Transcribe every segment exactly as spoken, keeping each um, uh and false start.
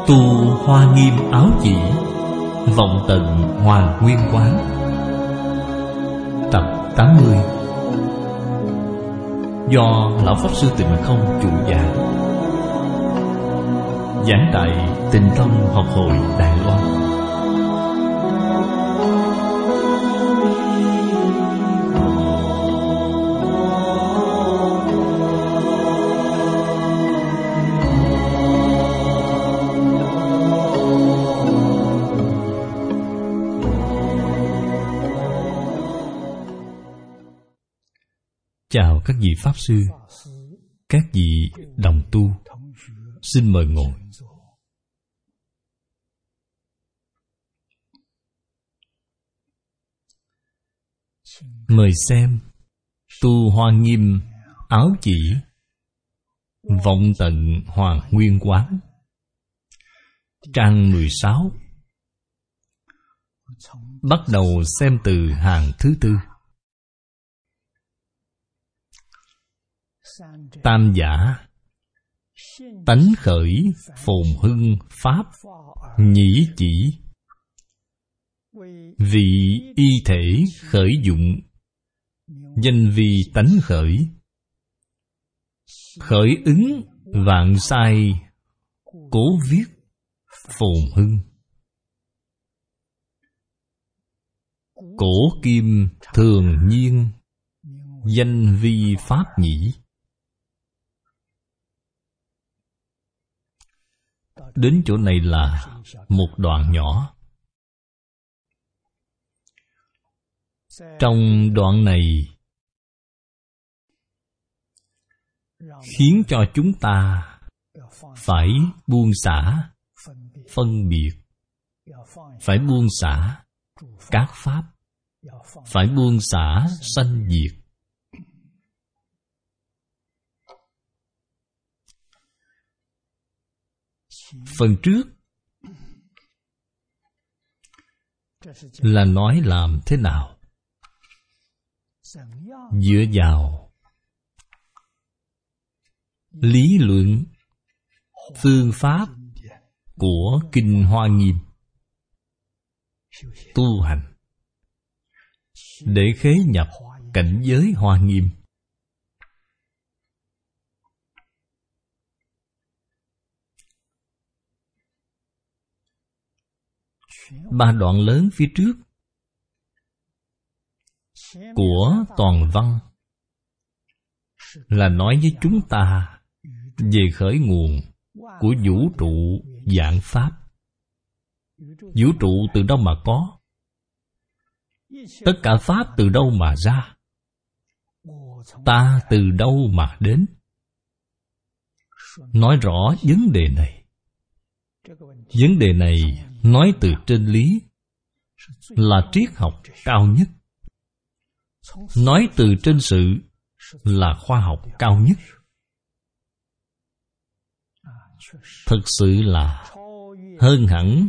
Tu Hoa Nghiêm Áo Chỉ, Vọng Tận Hoàng Nguyên Quán. Tập tám mươi. Do Lão Pháp Sư Tịnh Không chủ giảng. Giảng tại Tịnh Thông Học Hội Đài Loan. Chào các vị Pháp Sư, các vị đồng tu, xin mời ngồi. Mời xem Tu Hoa Nghiêm Áo Chỉ, Vọng Tận Hoàng Nguyên Quán, trang mười sáu. Bắt đầu xem từ hàng thứ tư. Tam giả tánh khởi phồn hưng pháp nhĩ chỉ, vì y thể khởi dụng, danh vi tánh khởi, khởi ứng vạn sai, cố viết phồn hưng. Cổ kim thường nhiên, danh vi pháp nhĩ. Đến chỗ này là một đoạn nhỏ. Trong đoạn này khiến cho chúng ta phải buông xả phân biệt, phải buông xả các pháp, phải buông xả sanh diệt. Phần trước là nói làm thế nào dựa vào lý luận phương pháp của Kinh Hoa Nghiêm tu hành để khế nhập cảnh giới Hoa Nghiêm. Ba đoạn lớn phía trước của toàn văn là nói với chúng ta về khởi nguồn của vũ trụ vạn pháp. Vũ trụ từ đâu mà có? Tất cả pháp từ đâu mà ra? Ta từ đâu mà đến? Nói rõ vấn đề này. Vấn đề này nói từ trên lý là triết học cao nhất, nói từ trên sự là khoa học cao nhất. Thực sự là hơn hẳn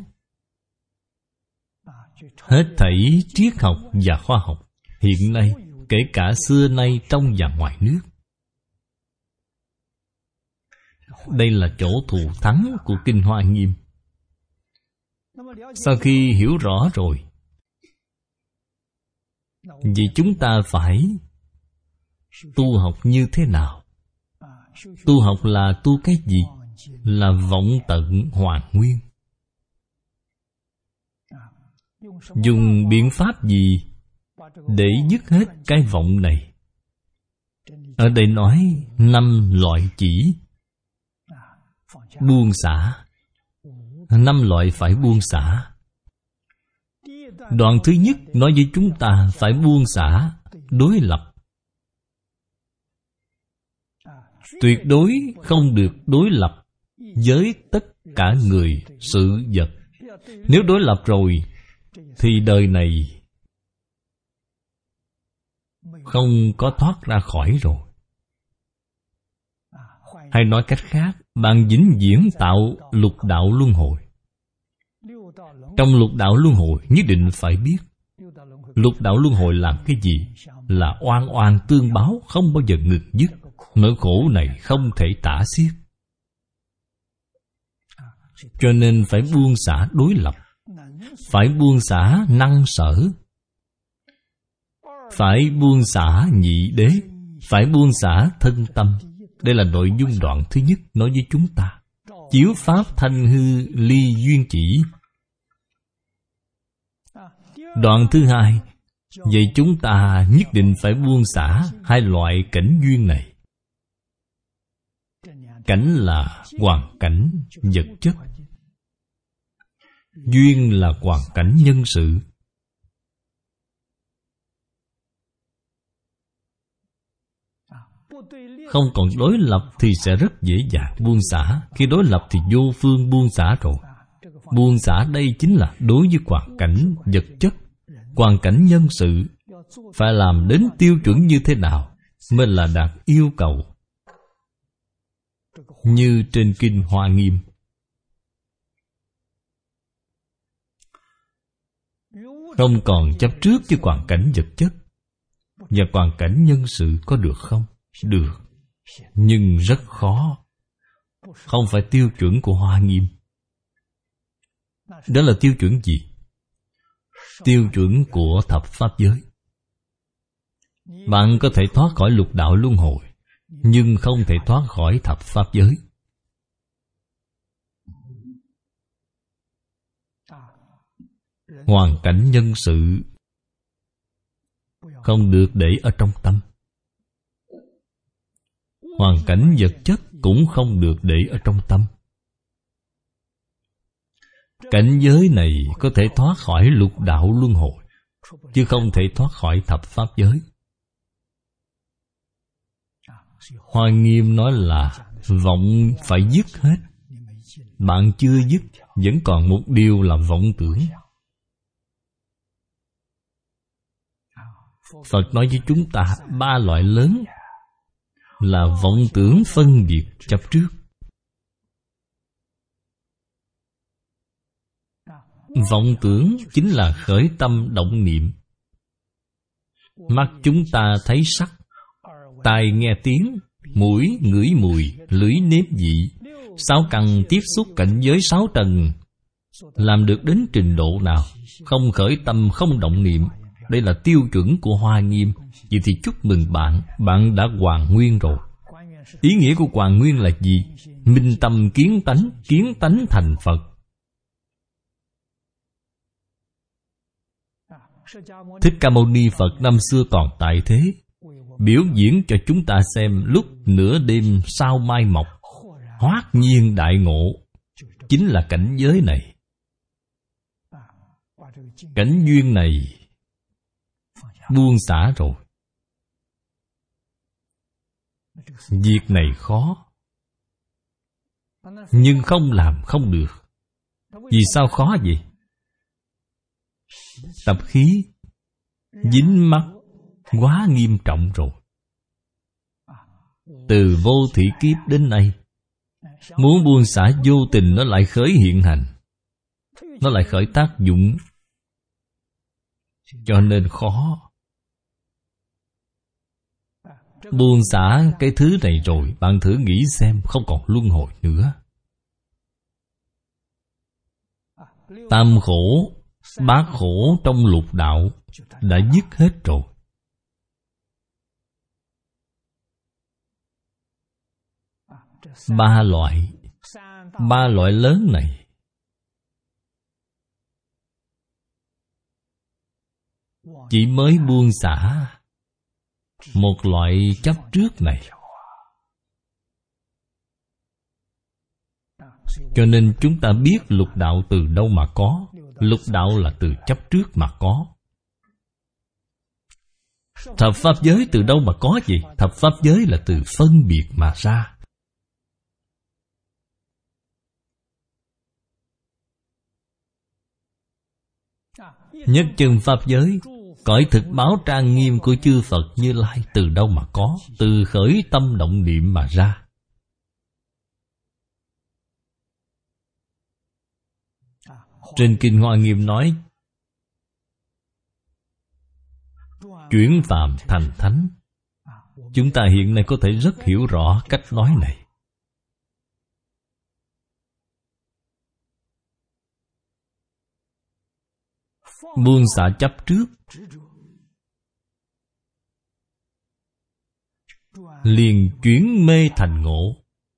hết thảy triết học và khoa học hiện nay, kể cả xưa nay trong và ngoài nước. Đây là chỗ thù thắng của Kinh Hoa Nghiêm. Sau khi hiểu rõ rồi, vì chúng ta phải tu học như thế nào? Tu học là tu cái gì? Là vọng tận hoàn nguyên. Dùng biện pháp gì để dứt hết cái vọng này? Ở đây nói năm loại chỉ. Buông xả. Năm loại phải buông xả. Đoạn thứ nhất nói với chúng ta phải buông xả đối lập. Tuyệt đối không được đối lập với tất cả người, sự vật. Nếu đối lập rồi thì đời này không có thoát ra khỏi rồi. Hay nói cách khác, bạn vĩnh viễn tạo lục đạo luân hồi. Trong lục đạo luân hồi nhất định phải biết lục đạo luân hồi làm cái gì? Là oan oan tương báo, không bao giờ ngừng dứt. Nỗi khổ này không thể tả xiết. Cho nên phải buông xả đối lập, phải buông xả năng sở, phải buông xả nhị đế, phải buông xả thân tâm. Đây là nội dung đoạn thứ nhất nói với chúng ta. Chiếu pháp thanh hư ly duyên chỉ. Đoạn thứ hai, vậy chúng ta nhất định phải buông xả hai loại cảnh duyên này. Cảnh là hoàn cảnh vật chất, duyên là hoàn cảnh nhân sự. Không còn đối lập thì sẽ rất dễ dàng buông xả. Khi đối lập thì vô phương buông xả rồi. Buông xả đây chính là đối với hoàn cảnh vật chất, hoàn cảnh nhân sự. Phải làm đến tiêu chuẩn như thế nào mới là đạt yêu cầu. Như trên Kinh Hoa Nghiêm, không còn chấp trước với hoàn cảnh vật chất và hoàn cảnh nhân sự, có được không? Được, nhưng rất khó. Không phải tiêu chuẩn của Hoa Nghiêm. Đó là tiêu chuẩn gì? Tiêu chuẩn của thập pháp giới. Bạn có thể thoát khỏi lục đạo luân hồi, nhưng không thể thoát khỏi thập pháp giới. Hoàn cảnh nhân sự không được để ở trong tâm. Hoàn cảnh vật chất cũng không được để ở trong tâm. Cảnh giới này có thể thoát khỏi lục đạo luân hồi, chứ không thể thoát khỏi thập pháp giới. Hoa Nghiêm nói là vọng phải dứt hết. Bạn chưa dứt, vẫn còn một điều là vọng tưởng. Phật nói với chúng ta ba loại lớn là vọng tưởng, phân biệt, chấp trước. Vọng tưởng chính là khởi tâm động niệm. Mắt chúng ta thấy sắc, tai nghe tiếng, mũi ngửi mùi, lưỡi nếm vị, sáu căn tiếp xúc cảnh giới sáu trần. Làm được đến trình độ nào? Không khởi tâm, không động niệm. Đây là tiêu chuẩn của Hoa Nghiêm. Vậy thì chúc mừng bạn, bạn đã hoàn nguyên rồi. Ý nghĩa của hoàn nguyên là gì? Minh tâm kiến tánh, kiến tánh thành Phật. Thích Ca Mâu Ni Phật năm xưa còn tại thế, biểu diễn cho chúng ta xem lúc nửa đêm sao mai mọc, hoát nhiên đại ngộ. Chính là cảnh giới này. Cảnh duyên này buông xả rồi. Việc này khó, nhưng không làm không được. Vì sao khó vậy? Tập khí dính mắc quá nghiêm trọng rồi. Từ vô thủy kiếp đến nay, muốn buông xả vô tình nó lại khởi hiện hành, nó lại khởi tác dụng, cho nên khó. Buông xả cái thứ này rồi, bạn thử nghĩ xem, không còn luân hồi nữa. Tam khổ, bát khổ trong lục đạo đã dứt hết rồi. Ba loại, ba loại lớn này chỉ mới buông xả một loại chấp trước này. Cho nên chúng ta biết lục đạo từ đâu mà có. Lục đạo là từ chấp trước mà có. Thập pháp giới từ đâu mà có gì? Thập pháp giới là từ phân biệt mà ra. Nhất chân pháp giới, cõi thực báo trang nghiêm của chư Phật Như Lai từ đâu mà có? Từ khởi tâm động niệm mà ra. Trên Kinh Hoa Nghiêm nói, chuyển phàm thành thánh. Chúng ta hiện nay có thể rất hiểu rõ cách nói này. buông xả chấp trước, liền chuyển mê thành ngộ.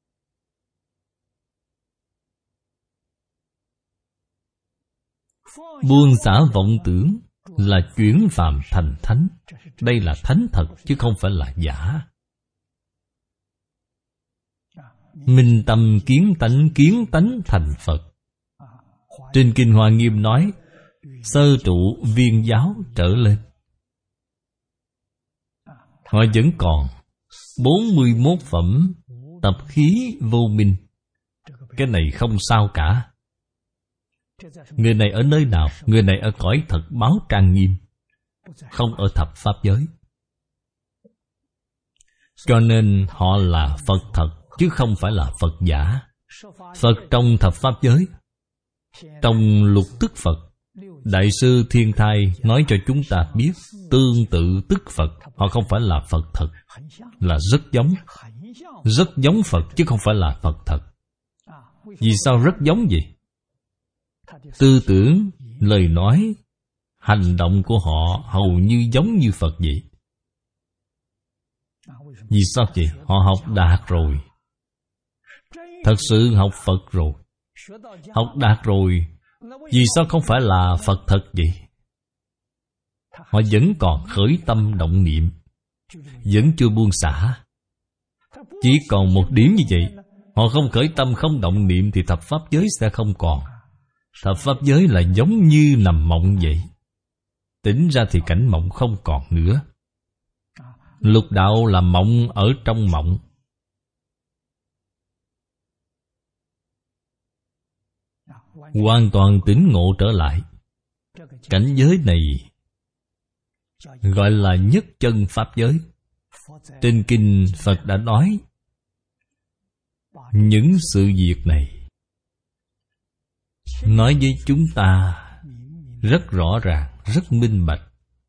Buông xả vọng tưởng là chuyển phàm thành thánh. Đây là thánh thật chứ không phải là giả. Minh tâm kiến tánh, kiến tánh thành Phật. Trên Kinh Hoa Nghiêm nói, sơ trụ viên giáo trở lên. Họ vẫn còn bốn mươi mốt phẩm tập khí vô minh. Cái này không sao cả. Người này ở nơi nào? Người này ở cõi thật báo trang nghiêm, không ở thập pháp giới. Cho nên họ là Phật thật, chứ không phải là Phật giả. Phật trong thập pháp giới, trong lục tức Phật. Đại sư Thiên Thai nói cho chúng ta biết, tương tự tức Phật. Họ không phải là Phật thật, là rất giống. Rất giống Phật chứ không phải là Phật thật. Vì sao rất giống vậy? Tư tưởng, lời nói, hành động của họ hầu như giống như Phật vậy. Vì sao vậy? Họ học đạt rồi. Thật sự học Phật rồi. Học đạt rồi, vì sao không phải là Phật thật vậy? Họ vẫn còn khởi tâm động niệm, vẫn chưa buông xả. Chỉ còn một điểm như vậy. Họ không khởi tâm không động niệm thì thập pháp giới sẽ không còn. Thập pháp giới là giống như nằm mộng vậy. Tỉnh ra thì cảnh mộng không còn nữa. Lục đạo là mộng ở trong mộng. Hoàn toàn tỉnh ngộ trở lại. Cảnh giới này gọi là nhất chân pháp giới. Trên kinh Phật đã nói những sự việc này, nói với chúng ta rất rõ ràng, rất minh bạch.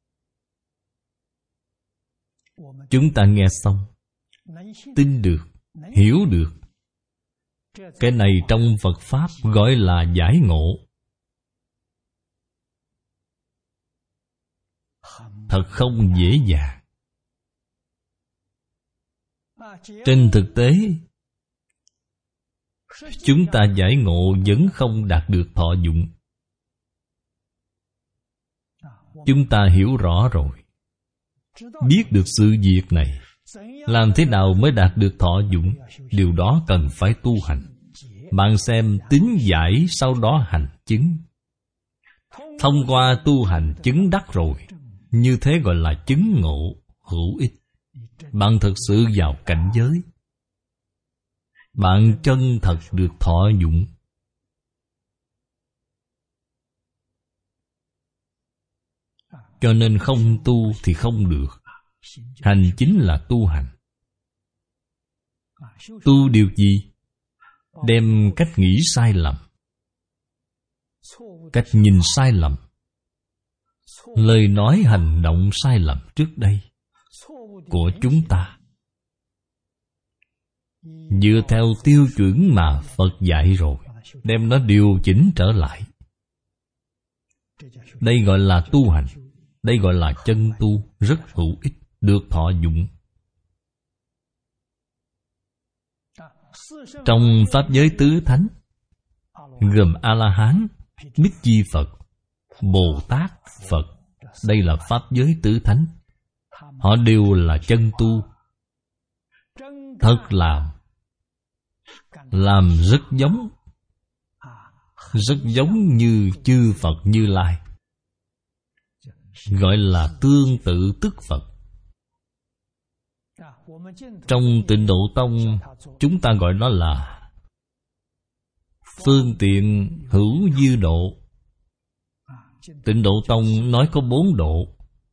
Chúng ta nghe xong, tin được, hiểu được. Cái này trong Phật Pháp gọi là giải ngộ. Thật không dễ dàng. Trên thực tế, chúng ta giải ngộ vẫn không đạt được thọ dụng. Chúng ta hiểu rõ rồi, biết được sự việc này, làm thế nào mới đạt được thọ dụng? Điều đó cần phải tu hành. Bạn xem tín giải, sau đó hành chứng. Thông qua tu hành chứng đắc rồi, như thế gọi là chứng ngộ hữu ích. Bạn thực sự vào cảnh giới, bạn chân thật được thọ dụng. Cho nên không tu thì không được. Hành chính là tu hành. Tu điều gì? Đem cách nghĩ sai lầm, cách nhìn sai lầm, lời nói hành động sai lầm trước đây của chúng ta, dựa theo tiêu chuẩn mà Phật dạy rồi, đem nó điều chỉnh trở lại. Đây gọi là tu hành. Đây gọi là chân tu, rất hữu ích, được thọ dụng. Trong Pháp giới tứ thánh, gồm A-la-hán, Bích Chi Phật, Bồ Tát Phật. Đây là Pháp giới tứ thánh. Họ đều là chân tu. Thật làm Làm rất giống, rất giống như chư Phật Như Lai. Gọi là tương tự tức Phật. Trong Tịnh Độ Tông, chúng ta gọi nó là phương tiện hữu dư độ. Tịnh Độ Tông nói có bốn độ.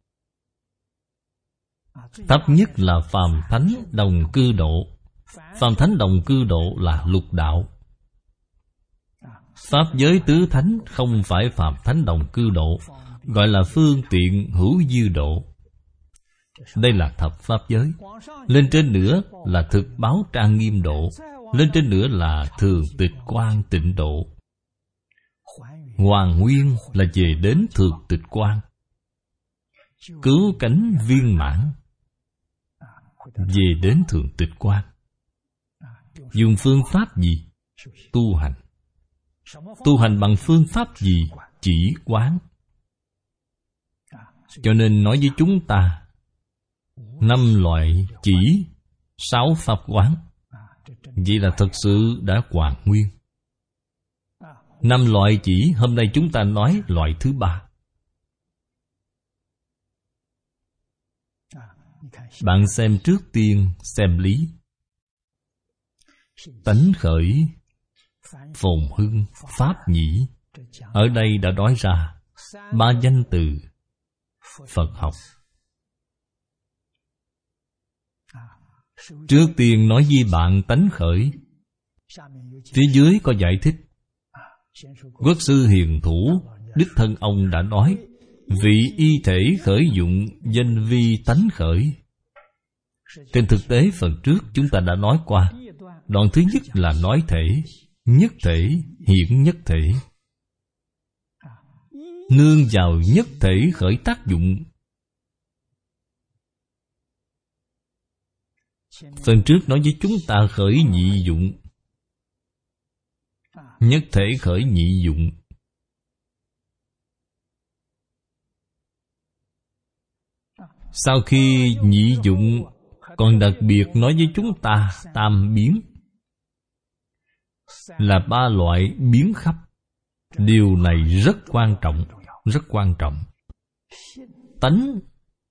Thấp nhất là phàm thánh đồng cư độ. Phàm thánh đồng cư độ là lục đạo. Pháp giới tứ thánh không phải phàm thánh đồng cư độ, gọi là phương tiện hữu dư độ. Đây là thập pháp giới. Lên trên nữa là thực báo trang nghiêm độ. Lên trên nữa là thường tịch quan tịnh độ. Hoàn nguyên là về đến thường tịch quan, cứu cánh viên mãn, về đến thường tịch quan. Dùng phương pháp gì? Tu hành. Tu hành bằng phương pháp gì? Chỉ quán. Cho nên nói với chúng ta năm loại chỉ, sáu pháp quán. Vậy là thật sự đã hoàn nguyên. Năm loại chỉ, hôm nay chúng ta nói loại thứ ba. Bạn xem trước tiên, xem lý. Tánh khởi, phồn hưng, pháp nhĩ. Ở đây đã nói ra ba danh từ Phật học. Trước tiên nói với bạn tánh khởi. Phía dưới có giải thích. Quốc sư hiền thủ, đích thân ông đã nói, vị y thể khởi dụng danh vi tánh khởi. Trên thực tế phần trước chúng ta đã nói qua. Đoạn thứ nhất là nói thể, nhất thể, hiện nhất thể. Nương vào nhất thể khởi tác dụng. Phần trước nói với chúng ta khởi nhị dụng. Nhất thể khởi nhị dụng. Sau khi nhị dụng, còn đặc biệt nói với chúng ta tam biến, là ba loại biến khắp. Điều này rất quan trọng, rất quan trọng. Tánh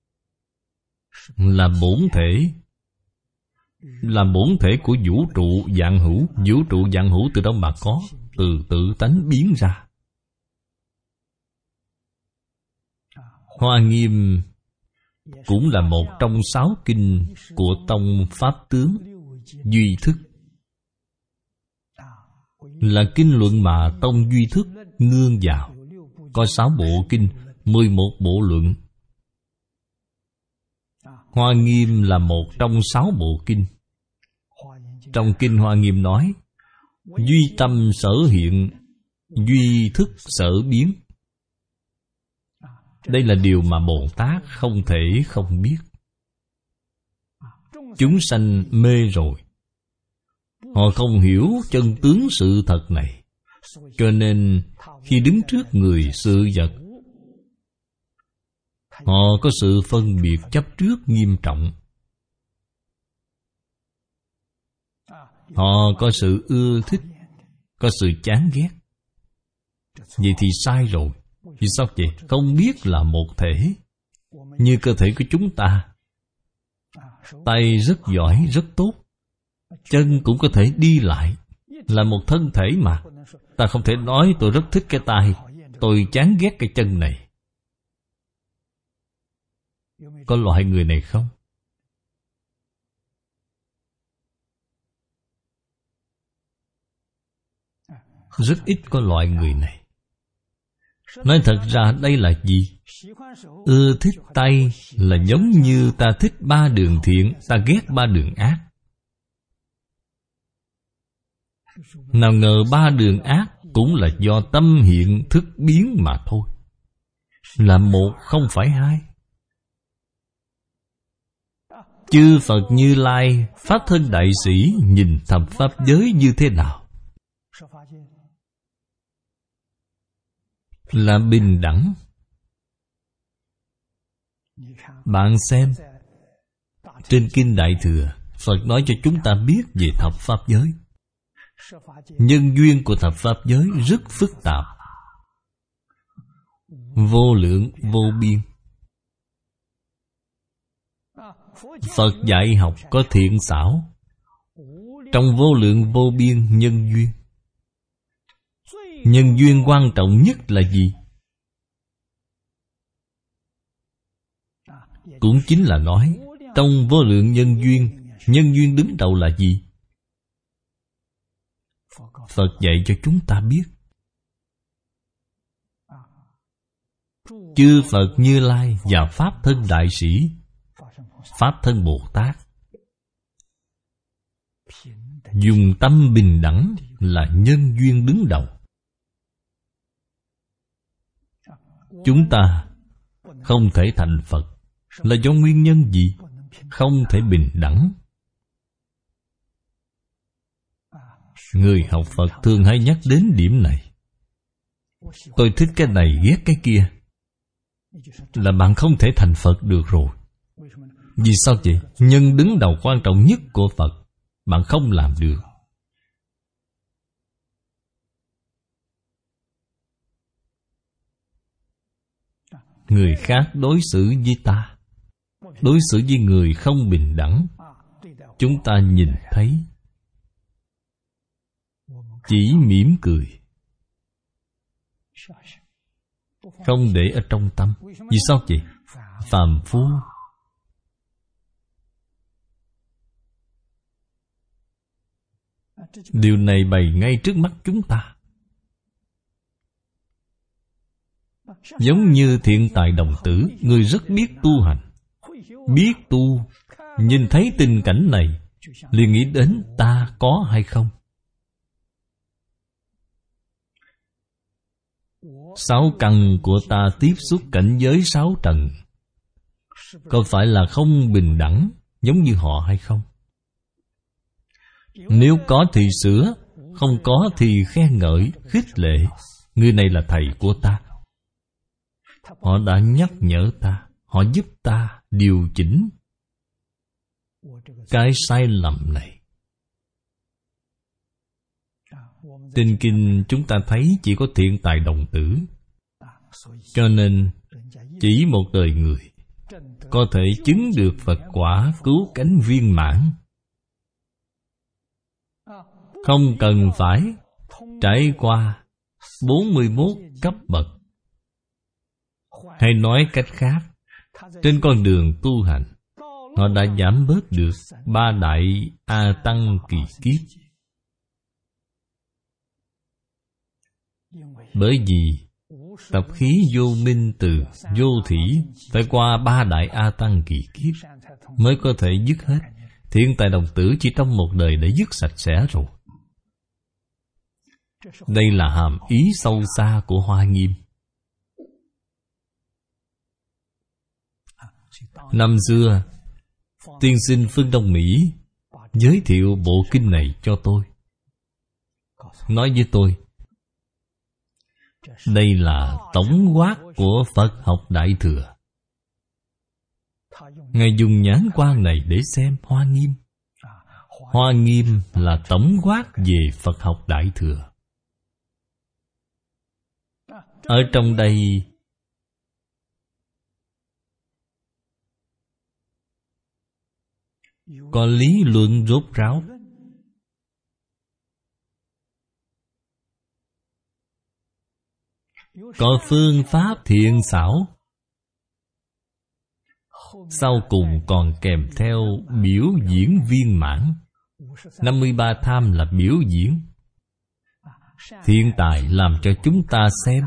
là bổn thể, là bổn thể của vũ trụ vạn hữu. Vũ trụ vạn hữu từ đâu mà có? Từ tự tánh biến ra. Hoa Nghiêm cũng là một trong sáu kinh của tông Pháp Tướng Duy Thức, là kinh luận mà tông Duy Thức nương vào. Có sáu bộ kinh, mười một bộ luận. Hoa Nghiêm là một trong sáu bộ kinh. Trong kinh Hoa Nghiêm nói, duy tâm sở hiện, duy thức sở biến. Đây là điều mà Bồ Tát không thể không biết. Chúng sanh mê rồi, họ không hiểu chân tướng sự thật này. Cho nên khi đứng trước người sự vật, họ có sự phân biệt chấp trước nghiêm trọng. Họ có sự ưa thích, có sự chán ghét. Vậy thì sai rồi. Vì sao vậy? Không biết là một thể. Như cơ thể của chúng ta, tay rất giỏi, rất tốt, chân cũng có thể đi lại, là một thân thể mà. Ta không thể nói tôi rất thích cái tay, tôi chán ghét cái chân này. Có loại người này không? Rất ít có loại người này. Nói thật ra đây là gì? Ưa thích tay là giống như ta thích ba đường thiện, ta ghét ba đường ác. Nào ngờ ba đường ác cũng là do tâm hiện thức biến mà thôi. Là một không phải hai. Chư Phật Như Lai, Pháp Thân Đại Sĩ nhìn thập pháp giới như thế nào? Là bình đẳng. Bạn xem, trên Kinh Đại Thừa, Phật nói cho chúng ta biết về thập pháp giới. Nhân duyên của thập pháp giới rất phức tạp, vô lượng vô biên. Phật dạy học có thiện xảo, trong vô lượng vô biên nhân duyên. Nhân duyên quan trọng nhất là gì? Cũng chính là nói, trong vô lượng nhân duyên, nhân duyên đứng đầu là gì? Phật dạy cho chúng ta biết. Chư Phật Như Lai và Pháp Thân Đại Sĩ, Pháp Thân Bồ Tát, dùng tâm bình đẳng là nhân duyên đứng đầu. Chúng ta không thể thành Phật là do nguyên nhân gì? Không thể bình đẳng. Người học Phật thường hay nhắc đến điểm này. Tôi thích cái này, ghét cái kia, là bạn không thể thành Phật được rồi. Vì sao vậy? Nhân đứng đầu quan trọng nhất của Phật bạn không làm được. Người khác đối xử với ta, đối xử với người không bình đẳng, chúng ta nhìn thấy, chỉ mỉm cười, không để ở trong tâm. Vì sao vậy? Phàm phu. Điều này bày ngay trước mắt chúng ta. Giống như Thiện Tài Đồng Tử, người rất biết tu hành, biết tu, nhìn thấy tình cảnh này liền nghĩ đến ta có hay không. Sáu căn của ta tiếp xúc cảnh giới sáu trần, có phải là không bình đẳng giống như họ hay không? Nếu có thì sửa, không có thì khen ngợi, khích lệ. Người này là thầy của ta, họ đã nhắc nhở ta, họ giúp ta điều chỉnh cái sai lầm này. Trên kinh chúng ta thấy chỉ có Thiện Tài Đồng Tử, cho nên chỉ một đời người có thể chứng được Phật quả cứu cánh viên mãn, không cần phải trải qua bốn mươi mốt cấp bậc. Hay nói cách khác, trên con đường tu hành, họ đã giảm bớt được ba đại A Tăng kỳ kiếp. Bởi vì tập khí vô minh từ vô thỉ phải qua ba đại A Tăng kỳ kiếp mới có thể dứt hết. Thiện Tài Đồng Tử chỉ trong một đời đã dứt sạch sẽ rồi. Đây là hàm ý sâu xa của Hoa Nghiêm. Năm xưa, tiên sinh Phương Đông Mỹ giới thiệu bộ kinh này cho tôi, nói với tôi, đây là tổng quát của Phật học Đại Thừa. Ngài dùng nhãn quan này để xem Hoa Nghiêm. Hoa Nghiêm là tổng quát về Phật học Đại Thừa. Ở trong đây có lý luận rốt ráo, có phương pháp thiện xảo, sau cùng còn kèm theo biểu diễn viên mãn. Năm mươi ba tham là biểu diễn. Thiện tài làm cho chúng ta xem,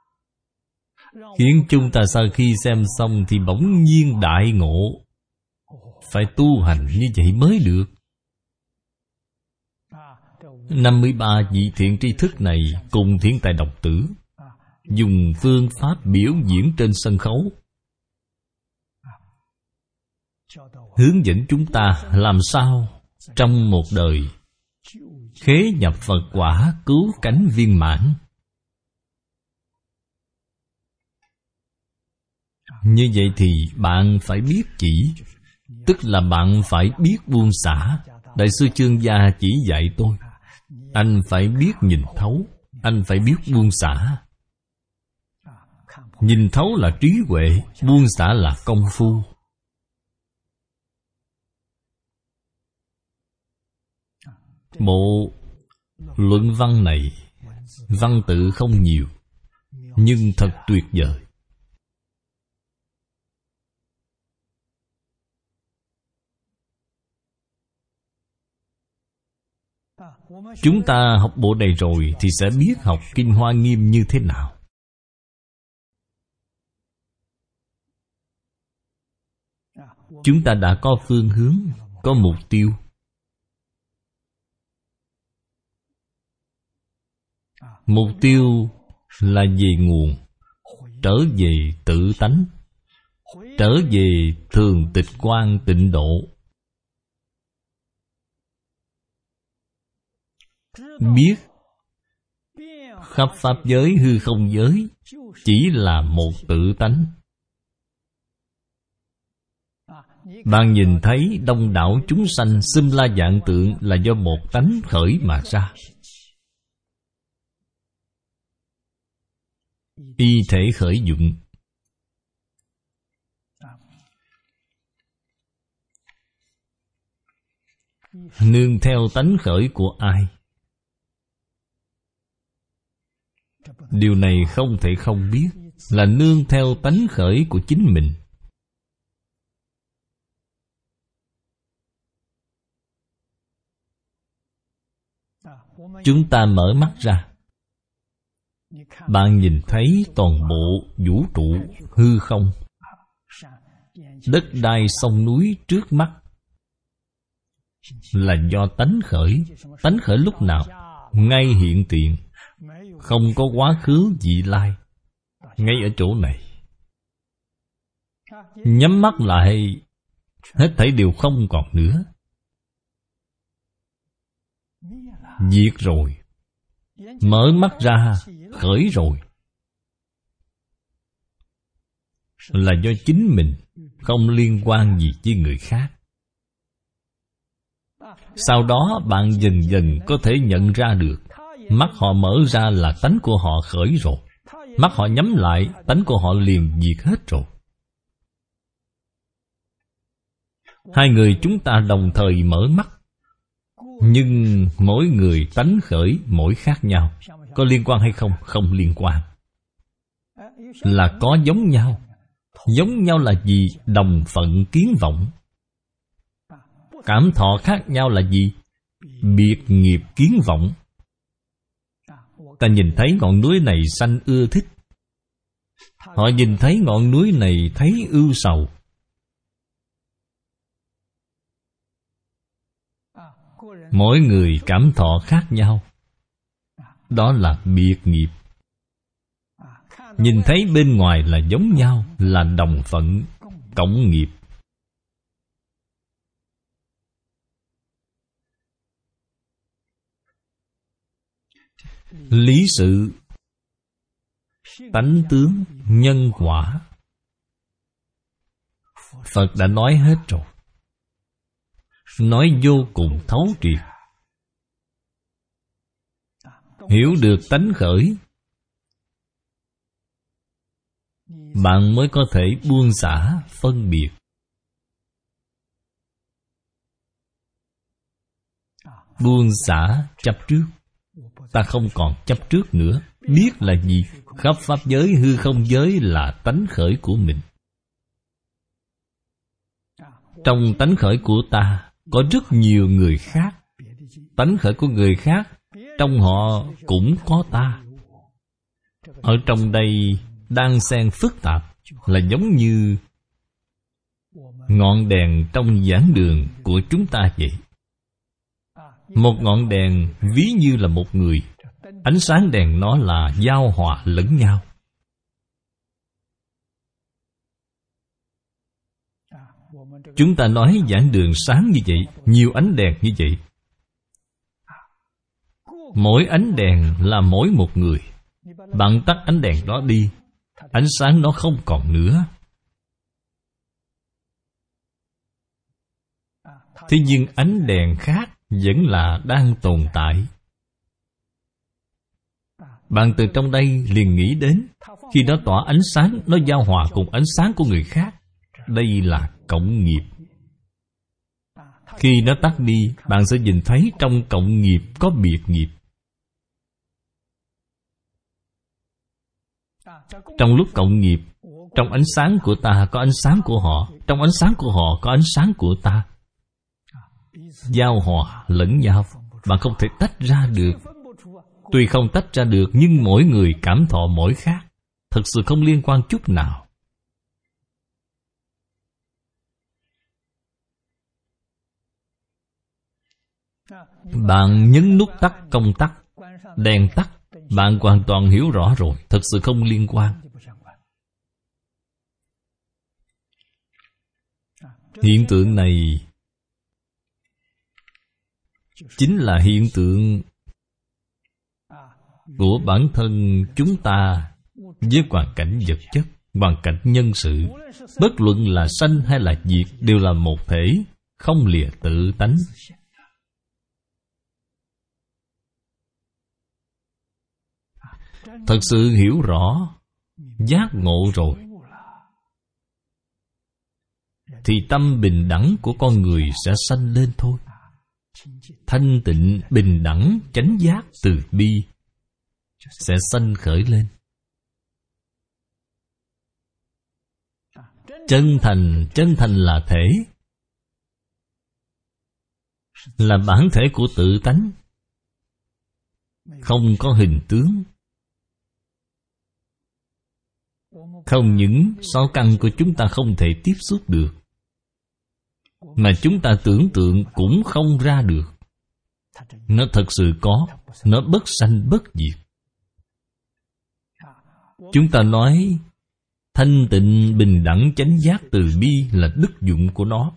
khiến chúng ta sau khi xem xong thì bỗng nhiên đại ngộ, phải tu hành như vậy mới được. Năm mươi ba vị thiện tri thức này cùng Thiện Tài Đồng Tử dùng phương pháp biểu diễn trên sân khấu, hướng dẫn chúng ta làm sao trong một đời khế nhập Phật quả cứu cánh viên mãn. Như vậy thì bạn phải biết chỉ, tức là bạn phải biết buông xả. Đại sư Chương Gia chỉ dạy tôi, anh phải biết nhìn thấu, anh phải biết buông xả. Nhìn thấu là trí huệ, buông xả là công phu. Bộ luận văn này, văn tự không nhiều, nhưng thật tuyệt vời. Chúng ta học bộ này rồi thì sẽ biết học Kinh Hoa Nghiêm như thế nào. Chúng ta đã có phương hướng, có mục tiêu. Mục tiêu là về nguồn, trở về tự tánh, trở về thường tịch quan tịnh độ. Biết khắp pháp giới hư không giới chỉ là một tự tánh. Bạn nhìn thấy đông đảo chúng sanh xưng la vạn tượng là do một tánh khởi mà ra. Y thể khởi dụng. Nương theo tánh khởi của ai? Điều này không thể không biết, là nương theo tánh khởi của chính mình. Chúng ta mở mắt ra, bạn nhìn thấy toàn bộ vũ trụ hư không, đất đai sông núi trước mắt là do tánh khởi. Tánh khởi lúc nào? Ngay hiện tiền, không có quá khứ vị lai, ngay ở chỗ này. Nhắm mắt lại, hết thảy đều không còn nữa. Diệt rồi. Mở mắt ra, khởi rồi. Là do chính mình, không liên quan gì với người khác. Sau đó bạn dần dần có thể nhận ra được, mắt họ mở ra là tánh của họ khởi rồi, mắt họ nhắm lại, tánh của họ liền diệt hết rồi. Hai người chúng ta đồng thời mở mắt, nhưng mỗi người tánh khởi mỗi khác nhau. Có liên quan hay không? Không liên quan. Là có giống nhau. Giống nhau là gì? Đồng phận kiến vọng. Cảm thọ khác nhau là gì? Biệt nghiệp kiến vọng. Ta nhìn thấy ngọn núi này sanh ưa thích, họ nhìn thấy ngọn núi này thấy ưu sầu. Mỗi người cảm thọ khác nhau. Đó là biệt nghiệp. Nhìn thấy bên ngoài là giống nhau, là đồng phận, cộng nghiệp. Lý sự, tánh tướng, nhân quả, Phật đã nói hết rồi. Nói vô cùng thấu triệt. Hiểu được tánh khởi, bạn mới có thể buông xả phân biệt. Buông xả chấp trước. Ta không còn chấp trước nữa. Biết là gì? Khắp pháp giới hư không giới là tánh khởi của mình. Trong tánh khởi của ta có rất nhiều người khác. Tánh khởi của người khác, trong họ cũng có ta. Ở trong đây đan xen phức tạp, là giống như ngọn đèn trong giảng đường của chúng ta vậy. Một ngọn đèn ví như là một người. Ánh sáng đèn nó là giao hòa lẫn nhau. Chúng ta nói giảng đường sáng như vậy, nhiều ánh đèn như vậy. Mỗi ánh đèn là mỗi một người. Bạn tắt ánh đèn đó đi, ánh sáng nó không còn nữa. Thế nhưng ánh đèn khác vẫn là đang tồn tại. Bạn từ trong đây liền nghĩ đến, khi nó tỏa ánh sáng, nó giao hòa cùng ánh sáng của người khác. Đây là cộng nghiệp. Khi nó tắt đi, bạn sẽ nhìn thấy trong cộng nghiệp có biệt nghiệp. Trong lúc cộng nghiệp, trong ánh sáng của ta có ánh sáng của họ, trong ánh sáng của họ có ánh sáng của ta. Giao hòa lẫn nhau, bạn không thể tách ra được. Tuy không tách ra được, nhưng mỗi người cảm thọ mỗi khác, thật sự không liên quan chút nào. Bạn nhấn nút tắt công tắc, đèn tắt, bạn hoàn toàn hiểu rõ rồi, thật sự không liên quan. Hiện tượng này chính là hiện tượng của bản thân chúng ta với hoàn cảnh vật chất, hoàn cảnh nhân sự. Bất luận là sanh hay là diệt đều là một thể, không lìa tự tánh. Thật sự hiểu rõ, giác ngộ rồi, thì tâm bình đẳng của con người sẽ sanh lên thôi. Thanh tịnh, bình đẳng, chánh giác, từ bi sẽ sanh khởi lên. Chân thành, chân thành là thể, là bản thể của tự tánh, không có hình tướng. Không những sáu căn của chúng ta không thể tiếp xúc được, mà chúng ta tưởng tượng cũng không ra được. Nó thật sự có, nó bất sanh bất diệt. Chúng ta nói thanh tịnh, bình đẳng, chánh giác, từ bi là đức dụng của nó,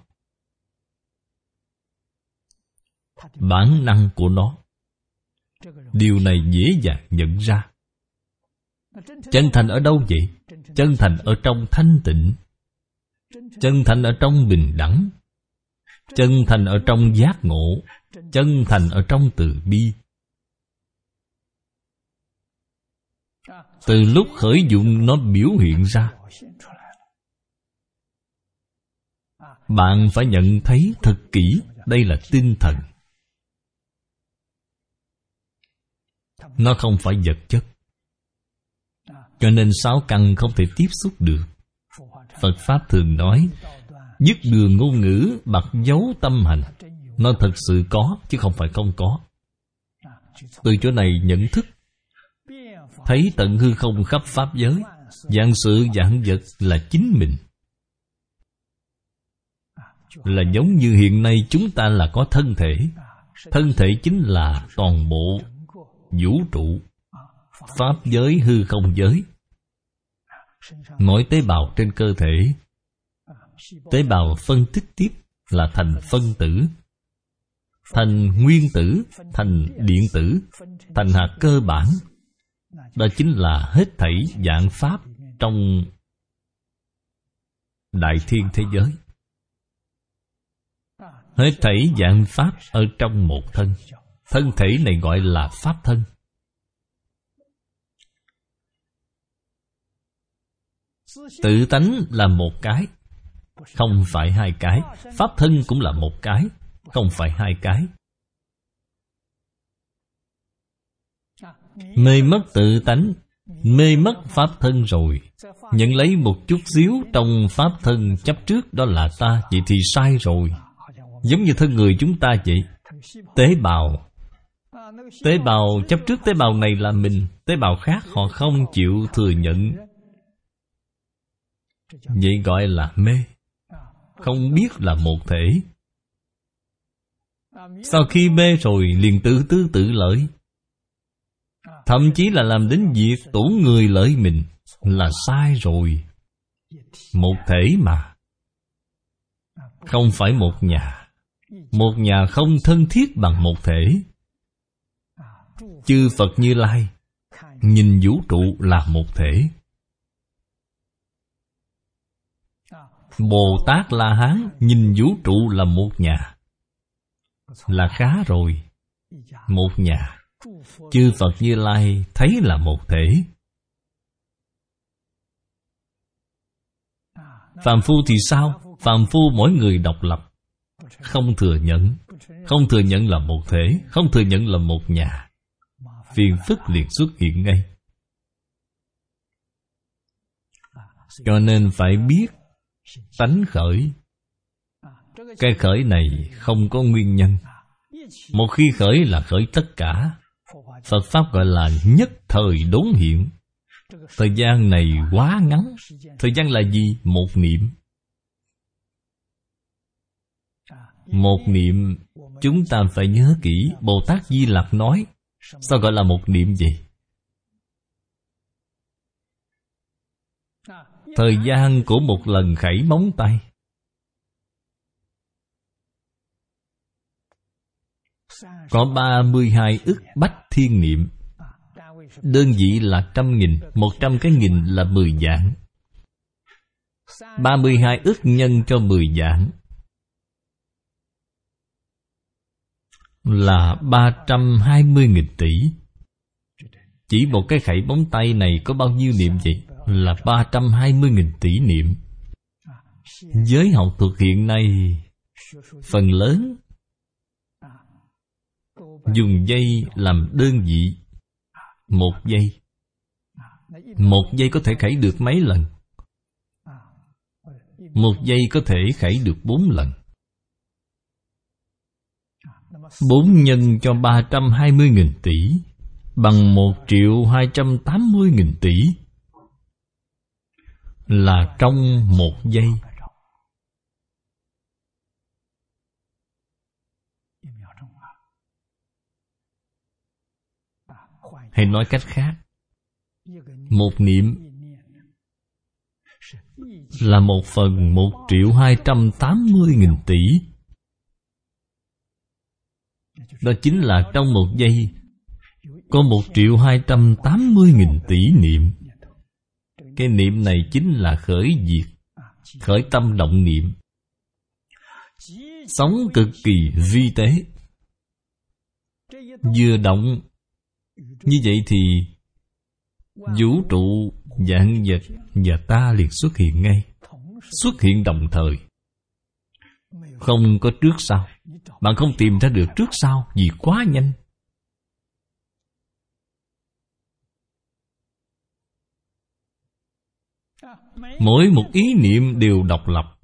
bản năng của nó. Điều này dễ dàng nhận ra. Chân thành ở đâu vậy? Chân thành ở trong thanh tịnh, chân thành ở trong bình đẳng, chân thành ở trong giác ngộ, chân thành ở trong từ bi. Từ lúc khởi dụng nó biểu hiện ra. Bạn phải nhận thấy thật kỹ, đây là tinh thần, nó không phải vật chất. Cho nên sáu căn không thể tiếp xúc được. Phật Pháp thường nói dứt đường ngôn ngữ, bặt dấu tâm hành. Nó thật sự có, chứ không phải không có. Từ chỗ này nhận thức, thấy tận hư không khắp pháp giới, vạn sự vạn vật là chính mình. Là giống như hiện nay chúng ta là có thân thể. Thân thể chính là toàn bộ vũ trụ, pháp giới, hư không giới. Mỗi tế bào trên cơ thể, tế bào phân tích tiếp là thành phân tử, thành nguyên tử, thành điện tử, thành hạt cơ bản. Đó chính là hết thảy vạn pháp trong đại thiên thế giới. Hết thảy vạn pháp ở trong một thân. Thân thể này gọi là pháp thân. Tự tánh là một cái, không phải hai cái. Pháp thân cũng là một cái, không phải hai cái. Mê mất tự tánh, mê mất pháp thân rồi, nhận lấy một chút xíu trong pháp thân chấp trước đó là ta, vậy thì sai rồi. Giống như thân người chúng ta vậy. Tế bào, tế bào chấp trước tế bào này là mình, tế bào khác họ không chịu thừa nhận. Vậy gọi là mê, không biết là một thể. Sau khi mê rồi liền tự tư tự lợi, thậm chí là làm đến việc tổn người lợi mình, là sai rồi. Một thể mà, không phải một nhà. Một nhà không thân thiết bằng một thể. Chư Phật Như Lai nhìn vũ trụ là một thể. Bồ Tát La Hán nhìn vũ trụ là một nhà, là khá rồi. Một nhà. Chư Phật Như Lai thấy là một thể. Phàm phu thì sao? Phàm phu mỗi người độc lập, không thừa nhận. Không thừa nhận là một thể, không thừa nhận là một nhà. Phiền phức liền xuất hiện ngay. Cho nên phải biết tánh khởi. Cái khởi này không có nguyên nhân. Một khi khởi là khởi tất cả. Phật Pháp gọi là nhất thời đốn hiện. Thời gian này quá ngắn. Thời gian là gì? Một niệm. Một niệm, chúng ta phải nhớ kỹ. Bồ Tát Di Lặc nói, sao gọi là một niệm vậy? Thời gian của một lần khẩy móng tay. Có ba mươi hai ức bách thiên niệm. Đơn vị là trăm nghìn. Một trăm cái nghìn là mười vạn. Ba mươi hai ức nhân cho mười vạn là ba trăm hai mươi nghìn tỷ. Chỉ một cái khẩy móng tay này có bao nhiêu niệm vậy? Là ba trăm hai mươi nghìn tỷ niệm. Giới học thuật hiện nay phần lớn dùng giây làm đơn vị. Một giây. Một giây có thể khẩy được mấy lần? Một giây có thể khẩy được bốn lần. Bốn nhân cho ba trăm hai mươi nghìn tỷ bằng một triệu hai trăm tám mươi nghìn tỷ, là trong một giây. Hay nói cách khác, một niệm là một phần một triệu hai trăm tám mươi nghìn tỷ. Đó chính là trong một giây có một triệu hai trăm tám mươi nghìn tỷ niệm. Cái niệm này chính là khởi diệt, khởi tâm động niệm. Sống cực kỳ vi tế. Vừa động như vậy thì vũ trụ, vạn vật và ta liền xuất hiện ngay. Xuất hiện đồng thời, không có trước sau. Bạn không tìm ra được trước sau vì quá nhanh. Mỗi một ý niệm đều độc lập.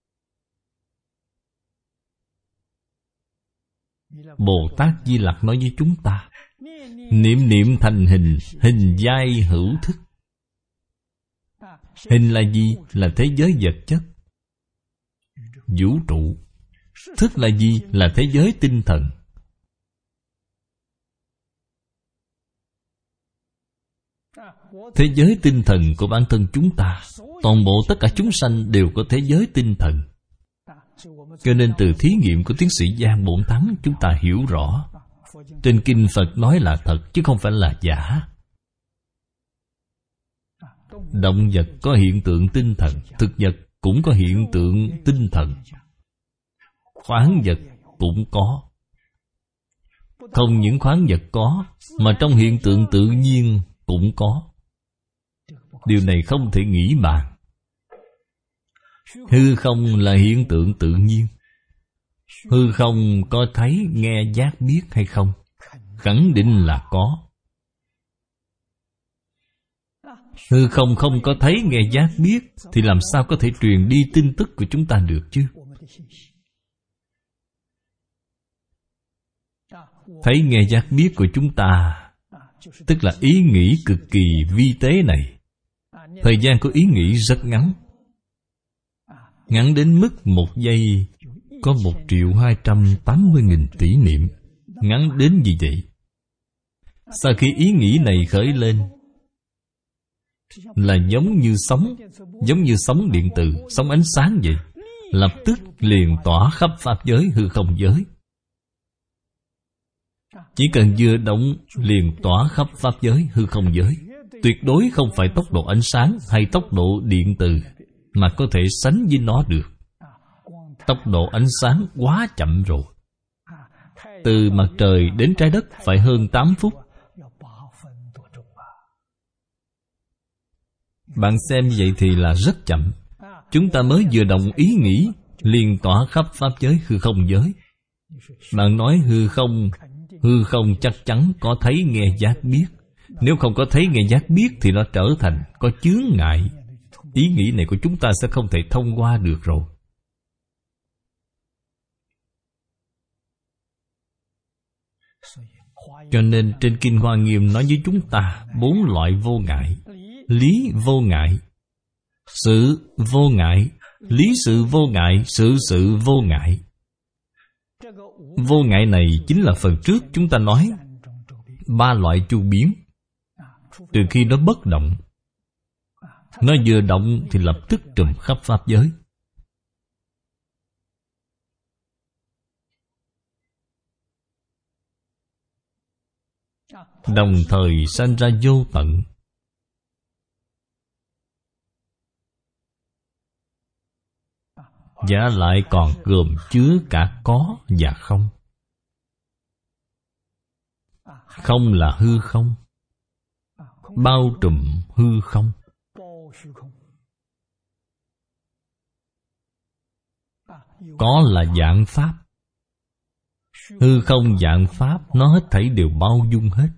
Bồ Tát Di Lặc nói với chúng ta, niệm niệm thành hình, hình giai hữu thức. Hình là gì? Là thế giới vật chất, vũ trụ. Thức là gì? Là thế giới tinh thần. Thế giới tinh thần của bản thân chúng ta, toàn bộ tất cả chúng sanh đều có thế giới tinh thần. Cho nên từ thí nghiệm của tiến sĩ Giang Bổn Thắng, chúng ta hiểu rõ trên kinh Phật nói là thật chứ không phải là giả. Động vật có hiện tượng tinh thần, thực vật cũng có hiện tượng tinh thần, khoáng vật cũng có. Không những khoáng vật có, mà trong hiện tượng tự nhiên cũng có. Điều này không thể nghĩ bàn. Hư không là hiện tượng tự nhiên. Hư không có thấy, nghe, giác, biết hay không? Khẳng định là có. Hư không không có thấy, nghe, giác, biết thì làm sao có thể truyền đi tin tức của chúng ta được chứ? Thấy, nghe, giác, biết của chúng ta tức là ý nghĩ cực kỳ vi tế này. Thời gian của ý nghĩ rất ngắn, ngắn đến mức một giây có một triệu hai trăm tám mươi nghìn tỷ niệm. Ngắn đến gì vậy? Sau khi ý nghĩ này khởi lên là giống như sóng, giống như sóng điện từ, sóng ánh sáng vậy, lập tức liền tỏa khắp pháp giới hư không giới. Chỉ cần vừa động liền tỏa khắp pháp giới hư không giới. Tuyệt đối không phải tốc độ ánh sáng hay tốc độ điện từ mà có thể sánh với nó được. Tốc độ ánh sáng quá chậm rồi. Từ mặt trời đến trái đất phải hơn tám phút. Bạn xem như vậy thì là rất chậm. Chúng ta mới vừa động ý nghĩ liền tỏa khắp pháp giới hư không giới. Bạn nói hư không, hư không chắc chắn có thấy nghe giác biết. Nếu không có thấy nghe giác biết thì nó trở thành có chướng ngại. Ý nghĩ này của chúng ta sẽ không thể thông qua được rồi. Cho nên trên Kinh Hoa Nghiêm nói với chúng ta bốn loại vô ngại. Lý vô ngại, sự vô ngại, lý sự vô ngại, sự sự vô ngại. Vô ngại này chính là phần trước chúng ta nói ba loại chu biến. Từ khi nó bất động, nó vừa động thì lập tức trùm khắp pháp giới. đồng thời sanh ra vô tận. Giả lại còn gồm chứa cả có và không. Không là hư không, bao trùm hư không. Có là dạng pháp, hư không dạng pháp, nó hết thảy đều bao dung hết.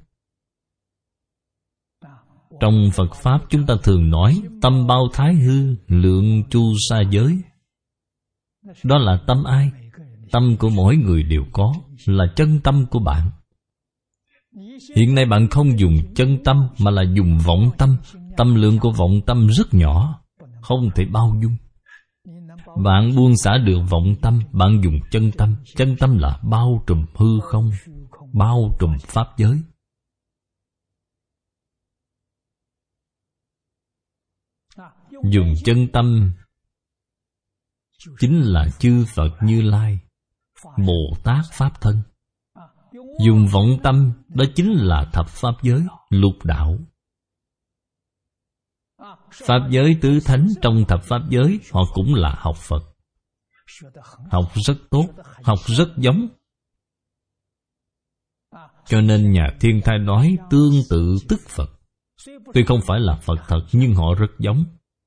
Trong Phật Pháp chúng ta thường nói tâm bao thái hư, lượng chu sa giới. Đó là tâm ai? Tâm của mỗi người đều có, là chân tâm của bạn. Hiện nay bạn không dùng chân tâm mà là dùng vọng tâm. Tâm lượng của vọng tâm rất nhỏ, không thể bao dung. Bạn buông xả được vọng tâm, bạn dùng chân tâm. Chân tâm là bao trùm hư không, bao trùm pháp giới. Dùng chân tâm chính là chư Phật Như Lai, Bồ Tát Pháp Thân. Dùng vọng tâm, đó chính là thập pháp giới, lục đạo. Pháp giới tứ thánh trong thập pháp giới, họ cũng là học Phật. Học rất tốt, học rất giống. Cho nên nhà Thiên Thai nói tương tự tức Phật. Tuy không phải là Phật thật, nhưng họ rất giống.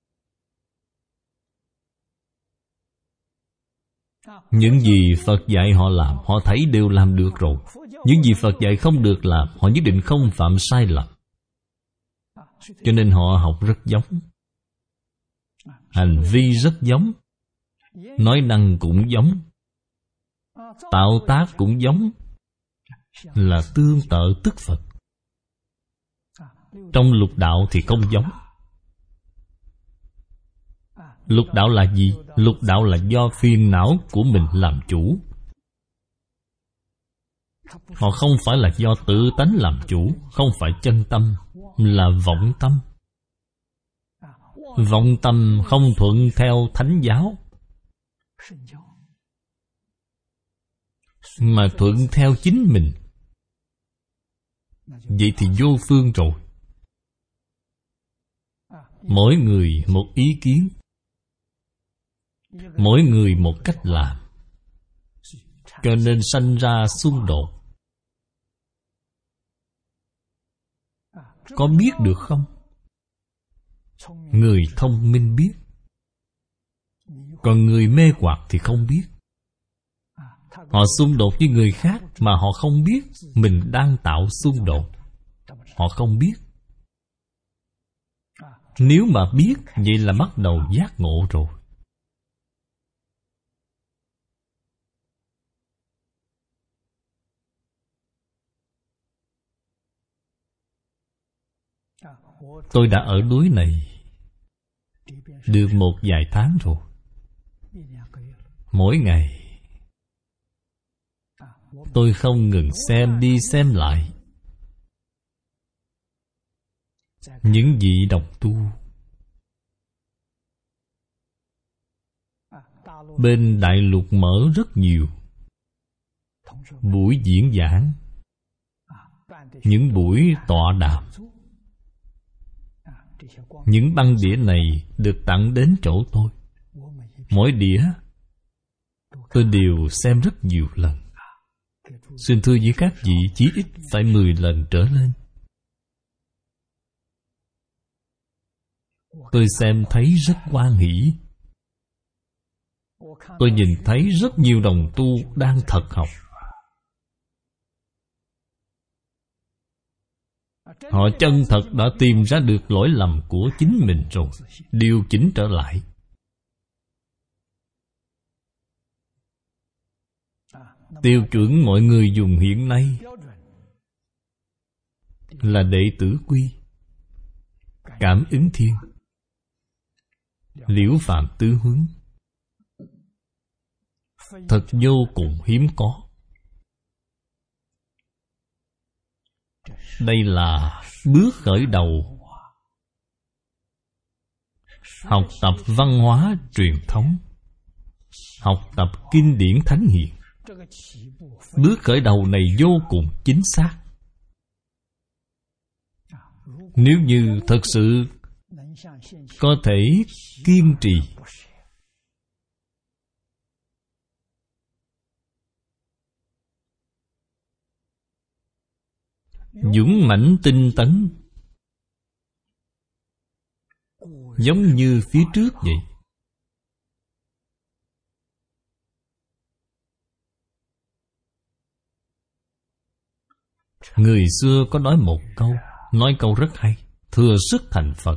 Những gì Phật dạy họ làm, họ thấy đều làm được rồi. Những gì Phật dạy không được làm, họ nhất định không phạm sai lầm. Cho nên họ học rất giống, hành vi rất giống, nói năng cũng giống, tạo tác cũng giống, là tương tự tức Phật. Trong lục đạo thì không giống. Lục đạo là gì? Lục đạo là do phiền não của mình làm chủ. Họ không phải là do tự tánh làm chủ, không phải chân tâm, là vọng tâm. Vọng tâm không thuận theo thánh giáo, mà thuận theo chính mình. Vậy thì vô phương rồi. Mỗi người một ý kiến, mỗi người một cách làm, cho nên sanh ra xung đột. Có biết được không? Người thông minh biết, còn người mê hoặc thì không biết. Họ xung đột với người khác mà họ không biết mình đang tạo xung đột. Họ không biết. Nếu mà biết, vậy là bắt đầu giác ngộ rồi. Tôi đã ở núi này được một vài tháng rồi. Mỗi ngày tôi không ngừng xem đi xem lại những vị đồng tu. Bên đại lục mở rất nhiều buổi diễn giảng, những buổi tọa đàm. Những băng đĩa này được tặng đến chỗ tôi. Mỗi đĩa tôi đều xem rất nhiều lần. Xin thưa với các vị, chí ít phải mười lần trở lên. Tôi xem thấy rất hoan hỷ. Tôi nhìn thấy rất nhiều đồng tu đang thật học. Họ chân thật đã tìm ra được lỗi lầm của chính mình rồi, điều chỉnh trở lại. Tiêu chuẩn mọi người dùng hiện nay là đệ tử quy, cảm ứng thiên, liễu phạm tứ hướng. Thật vô cùng hiếm có. Đây là bước khởi đầu học tập văn hóa truyền thống, học tập kinh điển thánh hiền. Bước khởi đầu này vô cùng chính xác. Nếu như thật sự có thể kiên trì, dũng mãnh tinh tấn, giống như phía trước vậy. Người xưa có nói một câu, nói câu rất hay: thừa sức thành Phật.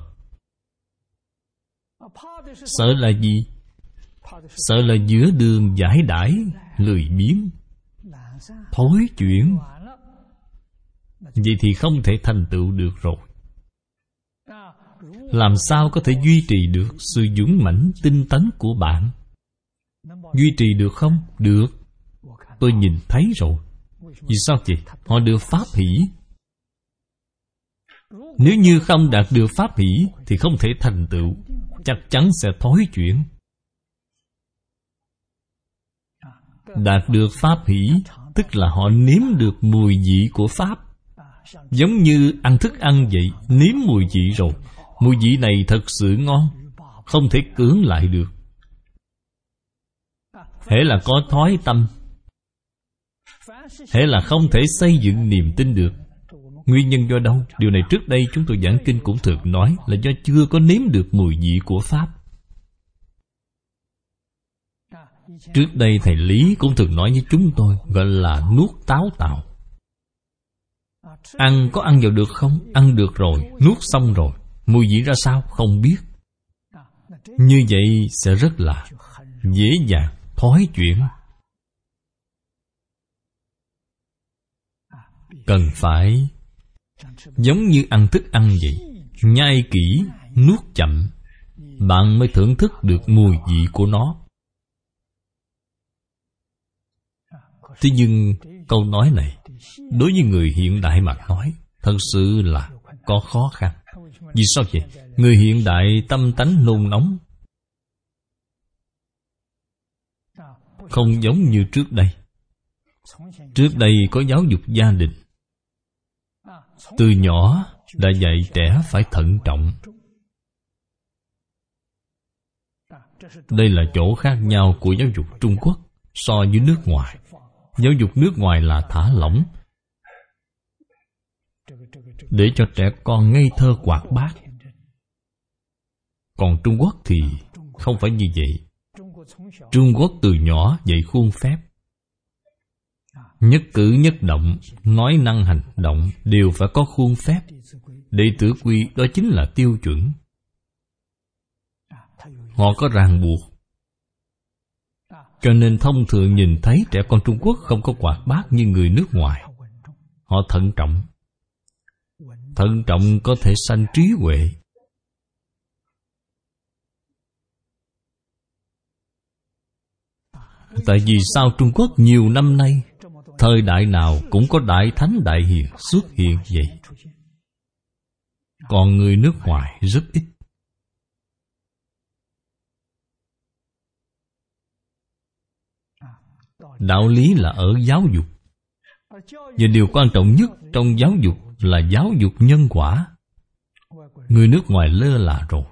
Sợ là gì? Sợ là giữa đường giải đãi, lười biếng, thối chuyển. Vậy thì không thể thành tựu được rồi. Làm sao có thể duy trì được sự dũng mãnh tinh tấn của bạn? Duy trì được không? Được. Tôi nhìn thấy rồi. Vì sao vậy? Họ được pháp hỷ. Nếu như không đạt được pháp hỷ thì không thể thành tựu, chắc chắn sẽ thối chuyển. Đạt được pháp hỷ tức là họ nếm được mùi vị của pháp. Giống như ăn thức ăn vậy, nếm mùi vị rồi, mùi vị này thật sự ngon, không thể cưỡng lại được. Hễ là có thói tâm, hễ là không thể xây dựng niềm tin được. Nguyên nhân do đâu? Điều này trước đây chúng tôi giảng kinh cũng thường nói, là do chưa có nếm được mùi vị của pháp. Trước đây thầy Lý cũng thường nói với chúng tôi, gọi là nuốt táo tạo. Ăn có ăn vào được không? Ăn được rồi, nuốt xong rồi, mùi vị ra sao? Không biết. Như vậy sẽ rất là dễ dàng thói chuyển. Cần phải giống như ăn thức ăn vậy, nhai kỹ, nuốt chậm, bạn mới thưởng thức được mùi vị của nó. Thế nhưng câu nói này đối với người hiện đại mà nói thật sự là có khó khăn. Vì sao vậy? Người hiện đại tâm tánh nôn nóng, không giống như trước đây. Trước đây có giáo dục gia đình, từ nhỏ đã dạy trẻ phải thận trọng. Đây là chỗ khác nhau của giáo dục Trung Quốc so với nước ngoài. Giáo dục nước ngoài là thả lỏng, để cho trẻ con ngây thơ hoạt bát. Còn Trung Quốc thì không phải như vậy. Trung Quốc từ nhỏ dạy khuôn phép, nhất cử nhất động, nói năng hành động đều phải có khuôn phép. Đệ tử quy đó chính là tiêu chuẩn. Họ có ràng buộc. Cho nên thông thường nhìn thấy trẻ con Trung Quốc không có hoạt bát như người nước ngoài. Họ thận trọng. Thận trọng có thể sanh trí huệ. Tại vì sao Trung Quốc nhiều năm nay, thời đại nào cũng có đại thánh đại hiền xuất hiện vậy, còn người nước ngoài rất ít. Đạo lý là ở giáo dục. Và điều quan trọng nhất trong giáo dục là giáo dục nhân quả. Người nước ngoài lơ là rồi.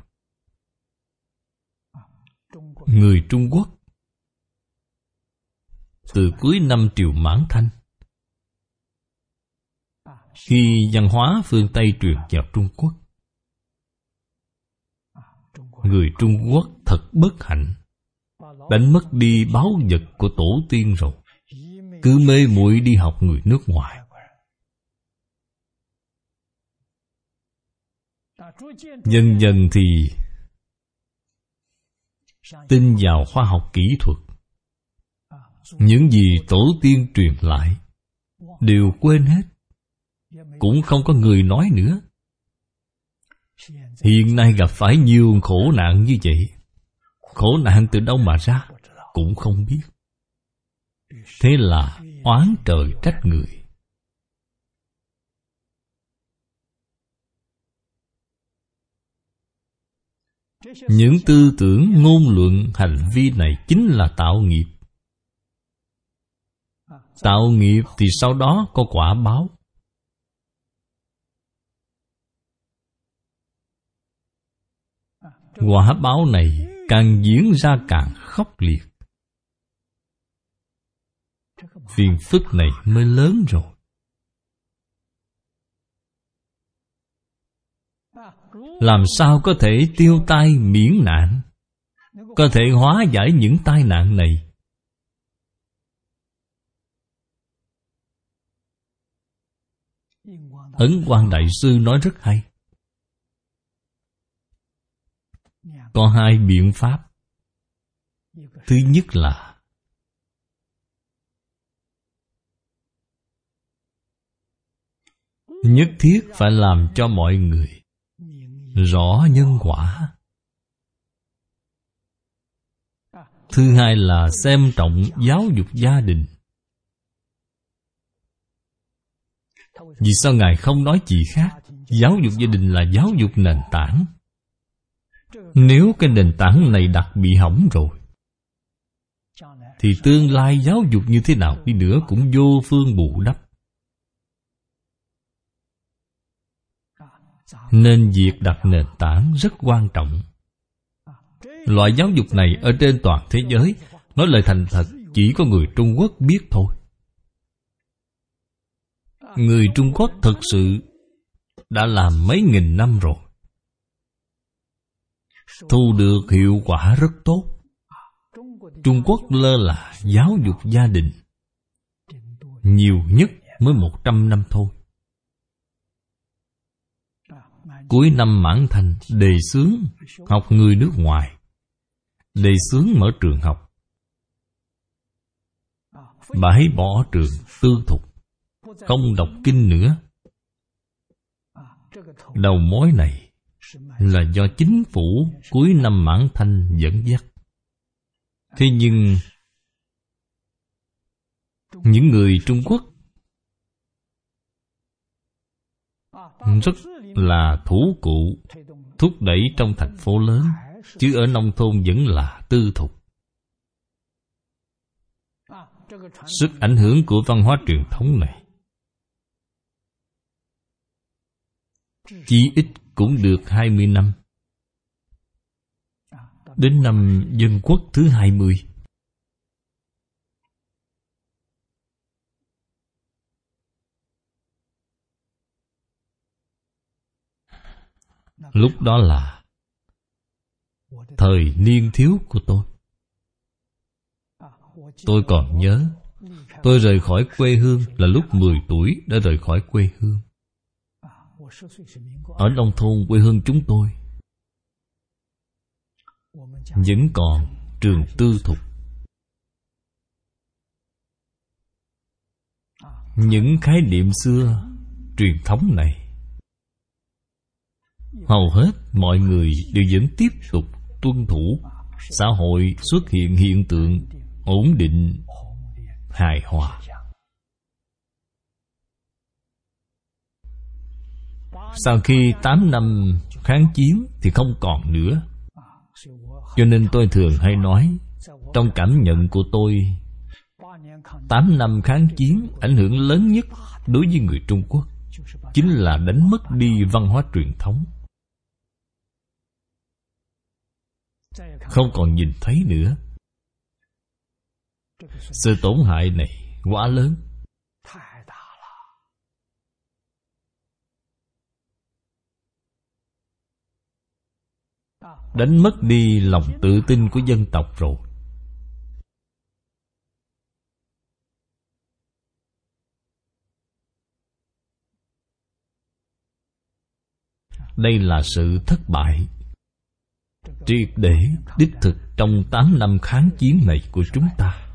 Người Trung Quốc từ cuối năm Triều Mãn Thanh, khi văn hóa phương Tây truyền vào Trung Quốc, người Trung Quốc thật bất hạnh, đánh mất đi báu vật của tổ tiên rồi, cứ mê muội đi học người nước ngoài. Dần dần thì tin vào khoa học kỹ thuật, những gì tổ tiên truyền lại đều quên hết, cũng không có người nói nữa. Hiện nay gặp phải nhiều khổ nạn như vậy. Khổ nạn từ đâu mà ra cũng không biết. Thế là oán trời trách người. Những tư tưởng, ngôn luận, hành vi này chính là tạo nghiệp. Tạo nghiệp thì sau đó có quả báo. Quả báo này càng diễn ra càng khốc liệt. Phiền phức này mới lớn rồi. Làm sao có thể tiêu tai miễn nạn, có thể hóa giải những tai nạn này? Ấn Quang Đại Sư nói rất hay. Có hai biện pháp. Thứ nhất là nhất thiết phải làm cho mọi người rõ nhân quả. Thứ hai là xem trọng giáo dục gia đình. Vì sao Ngài không nói gì khác? Giáo dục gia đình là giáo dục nền tảng. Nếu cái nền tảng này đặt bị hỏng rồi, thì tương lai giáo dục như thế nào đi nữa cũng vô phương bù đắp. Nên việc đặt nền tảng rất quan trọng. Loại giáo dục này ở trên toàn thế giới, nói lời thành thật, chỉ có người Trung Quốc biết thôi. Người Trung Quốc thực sự đã làm mấy nghìn năm rồi, thu được hiệu quả rất tốt. Trung Quốc lơ là giáo dục gia đình, nhiều nhất mới một trăm năm thôi. Cuối năm Mãn Thành đề xướng học người nước ngoài, đề xướng mở trường học, bãi bỏ trường tư thục, không đọc kinh nữa. Đầu mối này là do chính phủ cuối năm Mãn Thanh dẫn dắt. Thế nhưng những người Trung Quốc rất là thủ cụ, thúc đẩy trong thành phố lớn, chứ ở nông thôn vẫn là tư thục. Sức ảnh hưởng của văn hóa truyền thống này chí ít cũng được hai mươi năm. Đến năm Dân Quốc thứ hai mươi, lúc đó là thời niên thiếu của tôi. Tôi còn nhớ, tôi rời khỏi quê hương là lúc mười tuổi đã rời khỏi quê hương. Ở nông thôn quê hương chúng tôi vẫn còn trường tư thục. Những khái niệm xưa, truyền thống này, hầu hết mọi người đều vẫn tiếp tục tuân thủ. Xã hội xuất hiện hiện tượng ổn định, hài hòa. Sau khi tám năm kháng chiến thì không còn nữa. Cho nên tôi thường hay nói, trong cảm nhận của tôi, tám năm kháng chiến ảnh hưởng lớn nhất đối với người Trung Quốc chính là đánh mất đi văn hóa truyền thống. Không còn nhìn thấy nữa. Sự tổn hại này quá lớn. Đánh mất đi lòng tự tin của dân tộc rồi. Đây là sự thất bại triệt để đích thực trong tám năm kháng chiến này của chúng ta.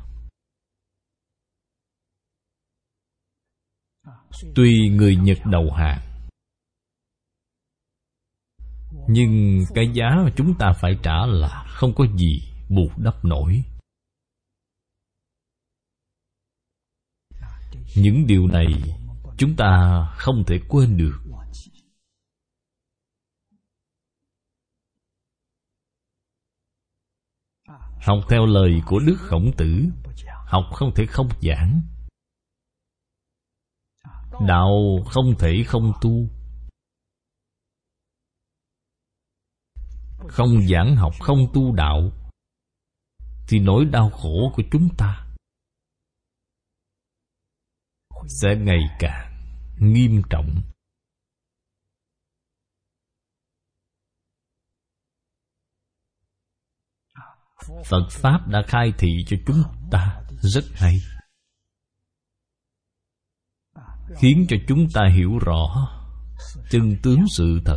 Tuy người Nhật đầu hàng, nhưng cái giá mà chúng ta phải trả là không có gì bù đắp nổi. Những điều này chúng ta không thể quên được. Học theo lời của Đức Khổng Tử, học không thể không giảng. Đạo không thể không tu. không giảng học, không tu đạo, thì nỗi đau khổ của chúng ta sẽ ngày càng nghiêm trọng. Phật Pháp đã khai thị cho chúng ta rất hay, khiến cho chúng ta hiểu rõ chân tướng sự thật.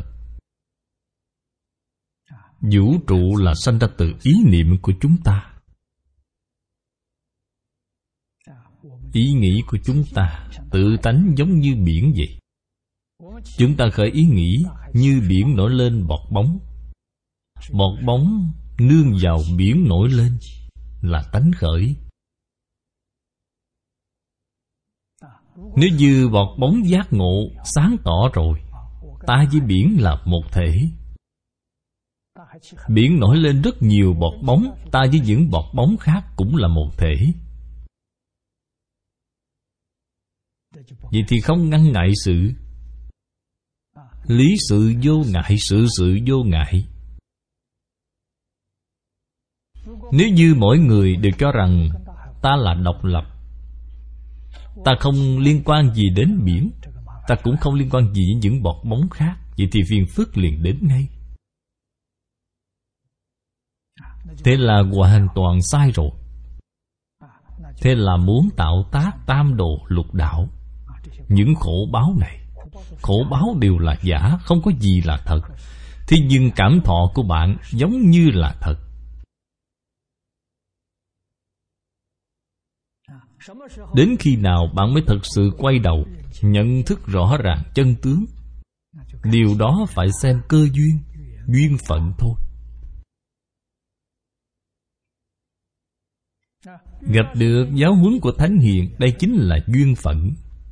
Vũ trụ là sanh ra từ ý niệm của chúng ta. Ý nghĩ của chúng ta tự tánh giống như biển vậy. Chúng ta khởi ý nghĩ như biển nổi lên bọt bóng. Bọt bóng nương vào biển nổi lên là tánh khởi. Nếu như bọt bóng giác ngộ sáng tỏ rồi, ta với biển là một thể. Biển nổi lên rất nhiều bọt bóng, ta với những bọt bóng khác cũng là một thể. Vậy thì không ngăn ngại sự. Lý sự vô ngại, sự sự vô ngại. Nếu như mỗi người đều cho rằng ta là độc lập, ta không liên quan gì đến biển, ta cũng không liên quan gì với những bọt bóng khác, vậy thì phiền phức liền đến ngay. Thế là hoàn toàn sai rồi. Thế là muốn tạo tác tam đồ lục đạo. Những khổ báo này, khổ báo đều là giả, không có gì là thật. Thế nhưng cảm thọ của bạn giống như là thật. Đến khi nào bạn mới thật sự quay đầu, nhận thức rõ ràng chân tướng? Điều đó phải xem cơ duyên, duyên phận thôi. Gặp được giáo huấn của Thánh Hiền, đây chính là duyên phận.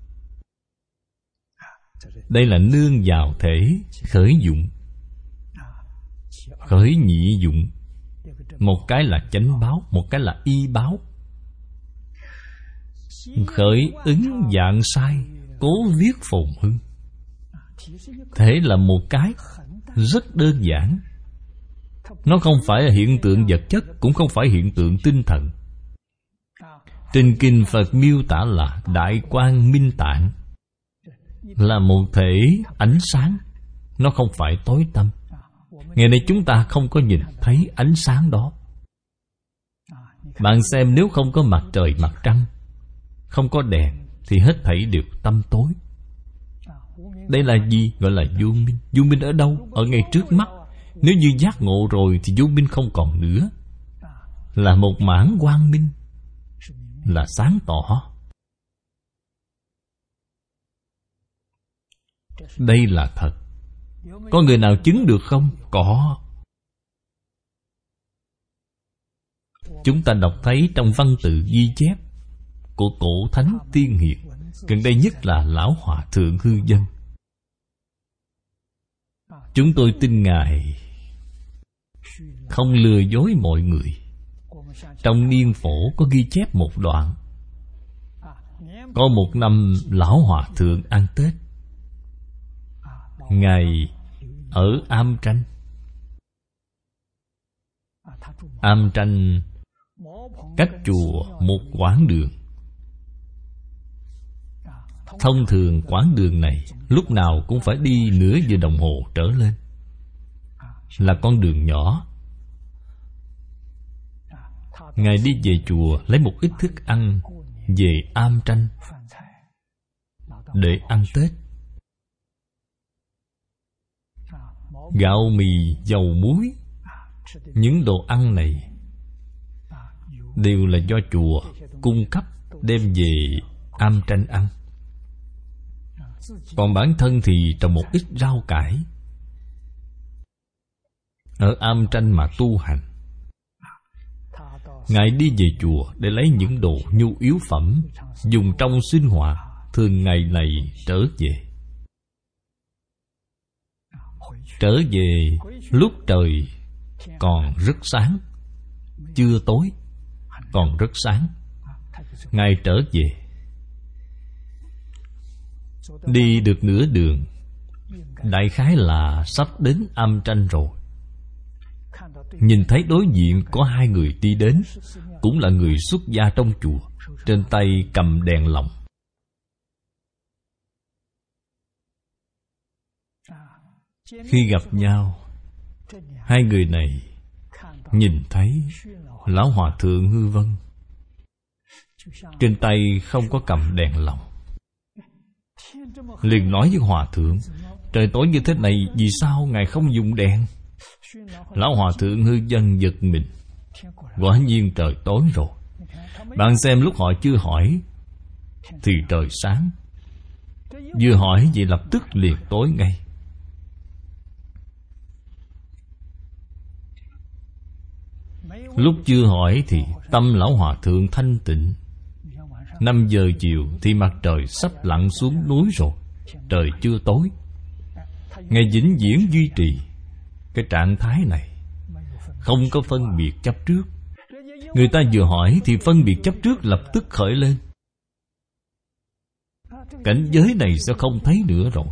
Đây là nương vào thể khởi dụng, khởi nhị dụng. Một cái là chánh báo, một cái là y báo. Khởi ứng dạng sai, cố viết phồn hưng. Thế là một cái rất đơn giản. Nó không phải là hiện tượng vật chất, cũng không phải hiện tượng tinh thần. Trên kinh Phật miêu tả là đại quang minh tạng, là một thể ánh sáng. Nó không phải tối tăm. Ngày nay chúng ta không có nhìn thấy ánh sáng đó. Bạn xem, nếu không có mặt trời mặt trăng, không có đèn, thì hết thảy đều tăm tối. Đây là gì? Gọi là vô minh. Vô minh ở đâu? Ở ngay trước mắt. Nếu như giác ngộ rồi thì vô minh không còn nữa, là một mảng quang minh, là sáng tỏ. Đây là thật. Có người nào chứng được không? Có. Chúng ta đọc thấy trong văn tự ghi chép của cổ thánh tiên hiền, gần đây nhất là Lão Hòa Thượng Hư Dân. Chúng tôi tin Ngài không lừa dối mọi người. Trong niên phổ có ghi chép một đoạn. Có một năm Lão Hòa Thượng ăn Tết, Ngài ở Am Tranh. Am Tranh cách chùa một quãng đường. Thông thường quãng đường này lúc nào cũng phải đi nửa giờ đồng hồ trở lên, là con đường nhỏ. Ngài đi về chùa lấy một ít thức ăn về Am Tranh để ăn Tết. Gạo mì, dầu muối, những đồ ăn này đều là do chùa cung cấp đem về Am Tranh ăn. Còn bản thân thì trồng một ít rau cải ở Am Tranh mà tu hành. Ngài đi về chùa để lấy những đồ nhu yếu phẩm dùng trong sinh hoạt thường ngày này trở về. Trở về lúc trời còn rất sáng, chưa tối, còn rất sáng. Ngài trở về, đi được nửa đường, đại khái là sắp đến Am Tranh rồi. nhìn thấy đối diện có hai người đi đến, cũng là người xuất gia trong chùa, trên tay cầm đèn lồng. Khi gặp nhau, hai người này nhìn thấy Lão Hòa Thượng Hư Vân trên tay không có cầm đèn lồng, liền nói với Hòa Thượng: trời tối như thế này, vì sao Ngài không dùng đèn? Lão Hòa Thượng Hư Vân giật mình. Quả nhiên trời tối rồi. Bạn xem, lúc họ chưa hỏi thì trời sáng, vừa hỏi vậy lập tức liền tối ngay. Lúc chưa hỏi thì tâm Lão Hòa Thượng thanh tịnh. Năm giờ chiều thì mặt trời sắp lặn xuống núi rồi, trời chưa tối. Ngài vĩnh viễn duy trì cái trạng thái này, không có phân biệt chấp trước. Người ta vừa hỏi thì phân biệt chấp trước lập tức khởi lên. Cảnh giới này sẽ không thấy nữa rồi.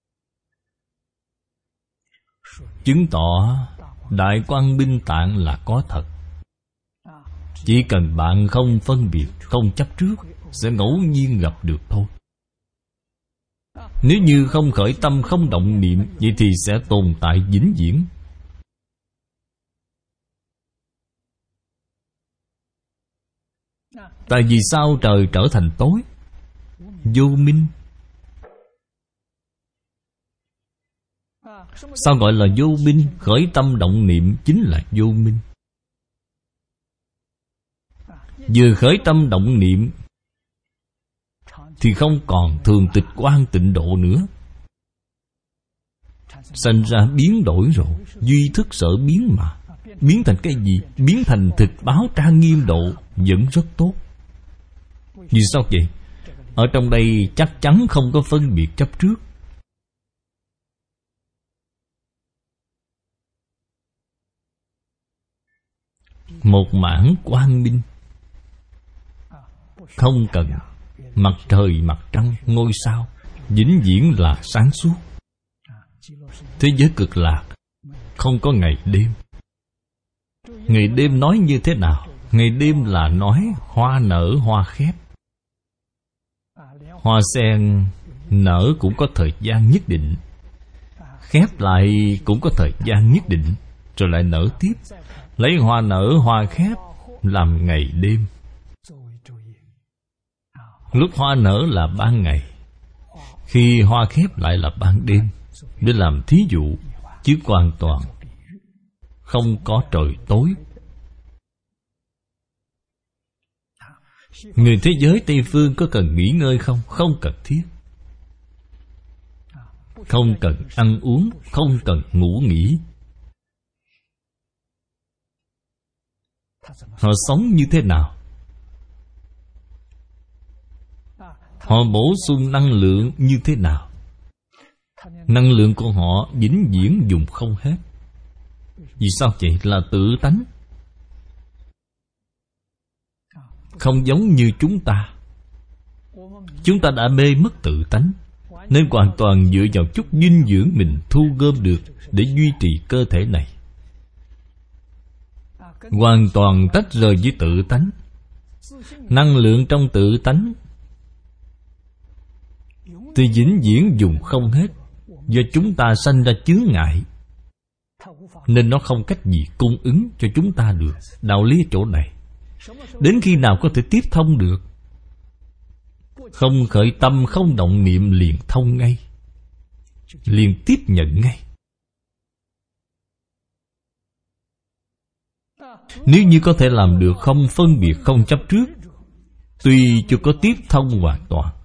Chứng tỏ Đại Quang Minh Tạng là có thật. Chỉ cần bạn không phân biệt, không chấp trước, sẽ ngẫu nhiên gặp được thôi. Nếu như không khởi tâm, không động niệm, vậy thì sẽ tồn tại vĩnh viễn. Tại vì sao trời trở thành tối? Vô minh. Sao gọi là vô minh? Khởi tâm động niệm chính là vô minh. Vừa khởi tâm động niệm thì không còn thường tịch quan tịnh độ nữa, sinh ra biến đổi rồi. Duy thức sở biến mà. Biến thành cái gì? Biến thành thực báo trang nghiêm độ, vẫn rất tốt. Vì sao vậy? Ở trong đây chắc chắn không có phân biệt chấp trước. Một mảng quang minh, không cần mặt trời, mặt trăng, ngôi sao, vĩnh viễn là sáng suốt. Thế giới cực lạc không có ngày đêm. Ngày đêm nói như thế nào? Ngày đêm là nói hoa nở hoa khép. Hoa sen nở cũng có thời gian nhất định, khép lại cũng có thời gian nhất định, rồi lại nở tiếp. Lấy hoa nở hoa khép làm ngày đêm. Lúc hoa nở là ban ngày, khi hoa khép lại là ban đêm, để làm thí dụ, chứ hoàn toàn không có trời tối. Người thế giới Tây Phương có cần nghỉ ngơi không? Không cần thiết. Không cần ăn uống, không cần ngủ nghỉ. Họ sống như thế nào? Họ bổ sung năng lượng như thế nào? Năng lượng của họ vĩnh viễn dùng không hết. Vì sao vậy? Là tự tánh. Không giống như chúng ta. Chúng ta đã mê mất tự tánh, nên hoàn toàn dựa vào chút dinh dưỡng mình thu gom được để duy trì cơ thể này. Hoàn toàn tách rời với tự tánh. Năng lượng trong tự tánh thì vĩnh viễn dùng không hết. Do chúng ta sanh ra chướng ngại, nên nó không cách gì cung ứng cho chúng ta được. Đạo lý chỗ này. Đến khi nào có thể tiếp thông được? Không khởi tâm, không động niệm liền thông ngay, liền tiếp nhận ngay. Nếu như có thể làm được không phân biệt, không chấp trước, tuy chưa có tiếp thông hoàn toàn,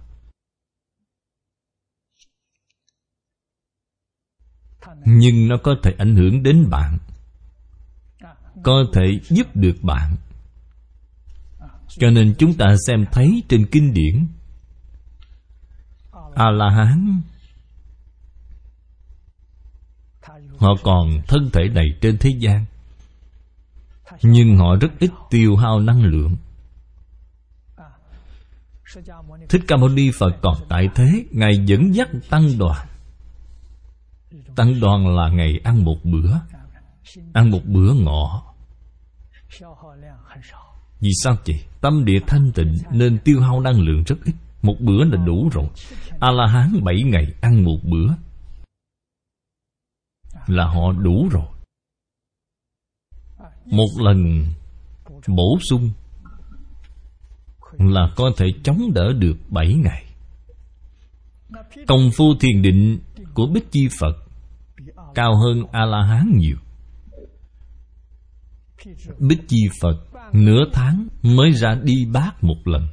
nhưng nó có thể ảnh hưởng đến bạn, có thể giúp được bạn. Cho nên chúng ta xem thấy trên kinh điển, A-la-hán họ còn thân thể này trên thế gian, nhưng họ rất ít tiêu hao năng lượng. Thích Ca Mâu Ni Phật còn tại thế, Ngài dẫn dắt tăng đoàn. Tăng đoàn là ngày ăn một bữa, ăn một bữa ngọ. Vì sao vậy? Tâm địa thanh tịnh nên tiêu hao năng lượng rất ít. Một bữa là đủ rồi. A-la-hán bảy ngày ăn một bữa là họ đủ rồi. Một lần bổ sung là có thể chống đỡ được bảy ngày. Công phu thiền định của Bích Chi Phật cao hơn A-la-hán nhiều. Bích Chi Phật nửa tháng mới ra đi bát một lần.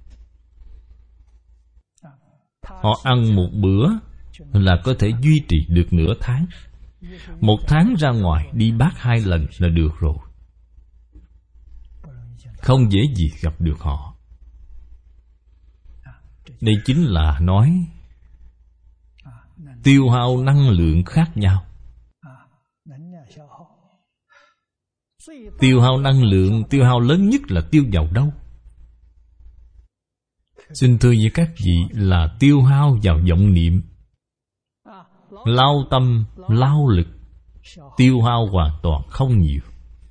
Họ ăn một bữa là có thể duy trì được nửa tháng. Một tháng ra ngoài đi bát hai lần là được rồi. Không dễ gì gặp được họ. Đây chính là nói tiêu hao năng lượng khác nhau. Tiêu hao năng lượng, tiêu hao lớn nhất là tiêu vào đâu? Xin thưa với các vị là tiêu hao vào vọng niệm. Lao tâm, lao lực, tiêu hao hoàn toàn không nhiều.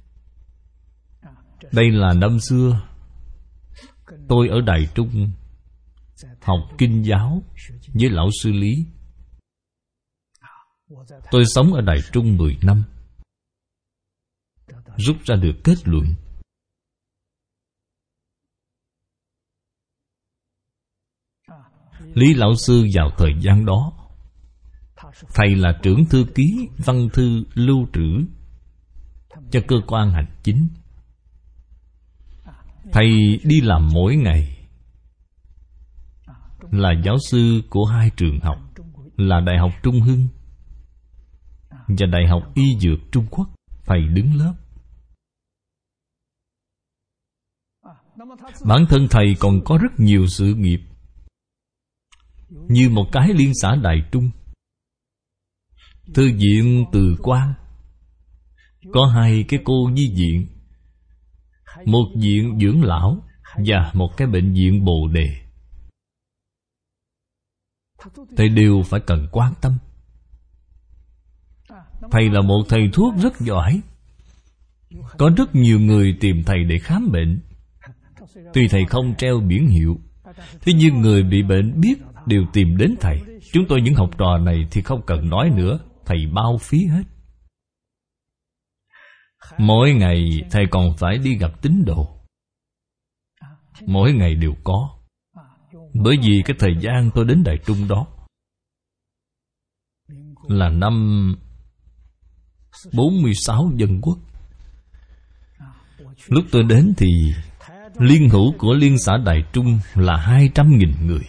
Đây là năm xưa tôi ở Đài Trung học kinh giáo với lão sư Lý. Tôi sống ở Đài Trung mười năm, rút ra được kết luận. Lý lão sư vào thời gian đó, thầy là trưởng thư ký văn thư lưu trữ cho cơ quan hành chính. Thầy đi làm mỗi ngày, là giáo sư của hai trường học, là Đại học Trung Hưng và Đại học Y Dược Trung Quốc. Thầy đứng lớp. Bản thân thầy còn có rất nhiều sự nghiệp, như một cái liên xã Đài Trung, thư viện Từ Quan, có hai cái cô nhi viện, một viện dưỡng lão và một cái bệnh viện Bồ Đề. Thầy đều phải cần quan tâm. Thầy là một thầy thuốc rất giỏi. Có rất nhiều người tìm thầy để khám bệnh. Tuy thầy không treo biển hiệu, thế nhưng người bị bệnh biết đều tìm đến thầy. Chúng tôi những học trò này thì không cần nói nữa, thầy bao phí hết. Mỗi ngày thầy còn phải đi gặp tín đồ. Mỗi ngày đều có. Bởi vì cái thời gian tôi đến Đài Trung đó là năm bốn mươi sáu dân quốc. Lúc tôi đến thì liên hữu của liên xã Đài Trung là hai trăm nghìn người.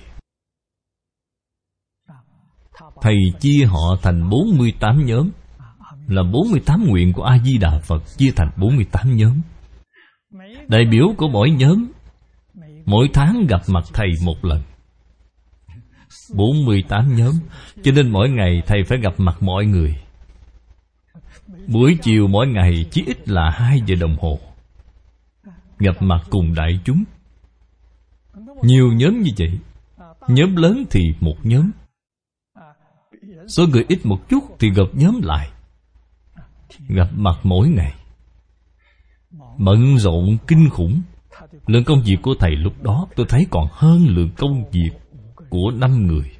Thầy chia họ thành bốn mươi tám nhóm, là bốn mươi tám nguyện của A-di-đà Phật chia thành bốn mươi tám nhóm. Đại biểu của mỗi nhóm mỗi tháng gặp mặt thầy một lần. bốn mươi tám nhóm, cho nên mỗi ngày thầy phải gặp mặt mọi người. Buổi chiều mỗi ngày chỉ ít là hai giờ đồng hồ, gặp mặt cùng đại chúng. Nhiều nhóm như vậy. Nhóm lớn thì một nhóm, số người ít một chút thì gộp nhóm lại, gặp mặt mỗi ngày. Bận rộn kinh khủng. Lượng công việc của thầy lúc đó tôi thấy còn hơn lượng công việc của năm người.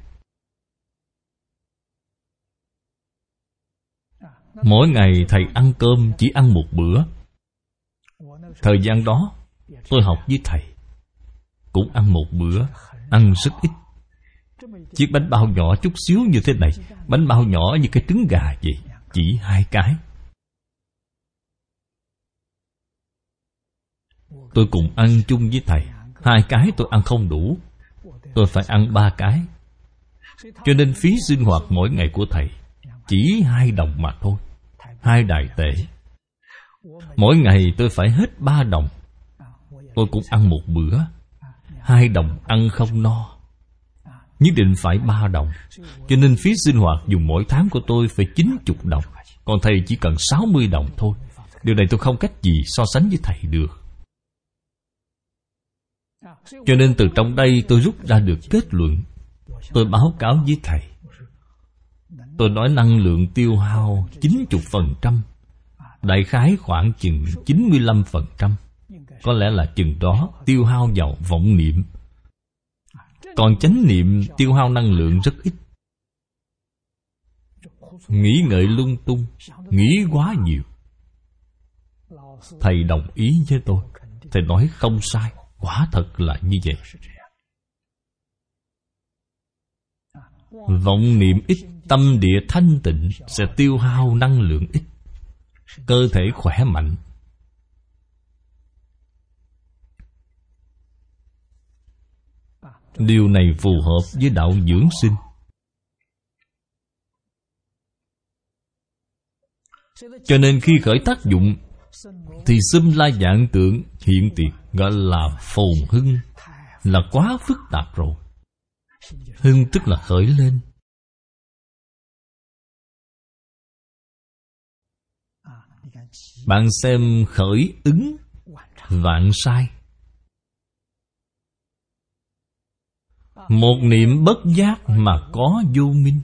Mỗi ngày thầy ăn cơm chỉ ăn một bữa. Thời gian đó tôi học với thầy cũng ăn một bữa, ăn rất ít. Chiếc bánh bao nhỏ chút xíu như thế này, bánh bao nhỏ như cái trứng gà vậy, chỉ hai cái. Tôi cùng ăn chung với thầy. Hai cái tôi ăn không đủ, tôi phải ăn ba cái. Cho nên phí sinh hoạt mỗi ngày của thầy chỉ hai đồng mà thôi, hai đài tệ. Mỗi ngày tôi phải hết ba đồng. Tôi cũng ăn một bữa, hai đồng ăn không no, nhất định phải ba đồng. Cho nên phí sinh hoạt dùng mỗi tháng của tôi phải chín mươi đồng, còn thầy chỉ cần sáu mươi đồng thôi. Điều này tôi không cách gì so sánh với thầy được. Cho nên từ trong đây tôi rút ra được kết luận. Tôi báo cáo với thầy. Tôi nói năng lượng tiêu hao chín mươi phần trăm Đại khái khoảng chừng chín mươi lăm phần trăm. Có lẽ là chừng đó tiêu hao vào vọng niệm. Còn chánh niệm tiêu hao năng lượng rất ít. Nghĩ ngợi lung tung, nghĩ quá nhiều. Thầy đồng ý với tôi. Thầy nói không sai, quả thật là như vậy. Vọng niệm ít, tâm địa thanh tịnh, sẽ tiêu hao năng lượng ít, cơ thể khỏe mạnh. Điều này phù hợp với đạo dưỡng sinh. Cho nên khi khởi tác dụng thì xâm la vạn tượng hiện tiền, gọi là phồn hưng, là quá phức tạp rồi. Hưng tức là khởi lên. Bạn xem khởi ứng vạn sai. Một niệm bất giác mà có vô minh,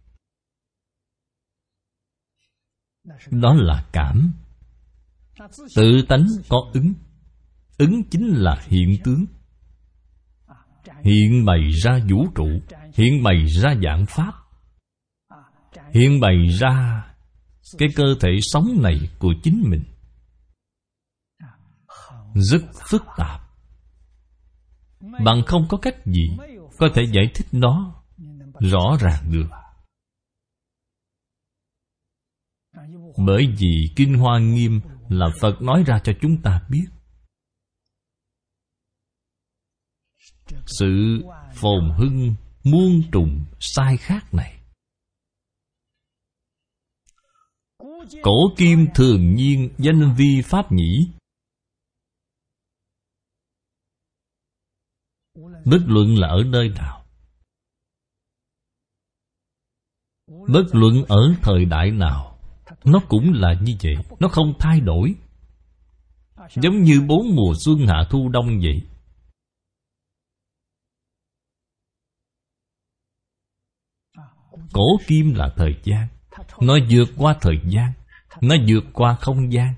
đó là cảm. Tự tánh có ứng. Ứng chính là hiện tướng, hiện bày ra vũ trụ, hiện bày ra vạn pháp, hiện bày ra cái cơ thể sống này của chính mình. Rất phức tạp. Bạn không có cách gì có thể giải thích nó rõ ràng được. Bởi vì Kinh Hoa Nghiêm là Phật nói ra cho chúng ta biết. Sự phồn hưng muôn trùng sai khác này, cổ kim thường nhiên danh vi pháp nhĩ. Bất luận là ở nơi nào, bất luận ở thời đại nào, nó cũng là như vậy. Nó không thay đổi. Giống như bốn mùa xuân hạ thu đông vậy. Cổ kim là thời gian. Nó vượt qua thời gian, nó vượt qua không gian.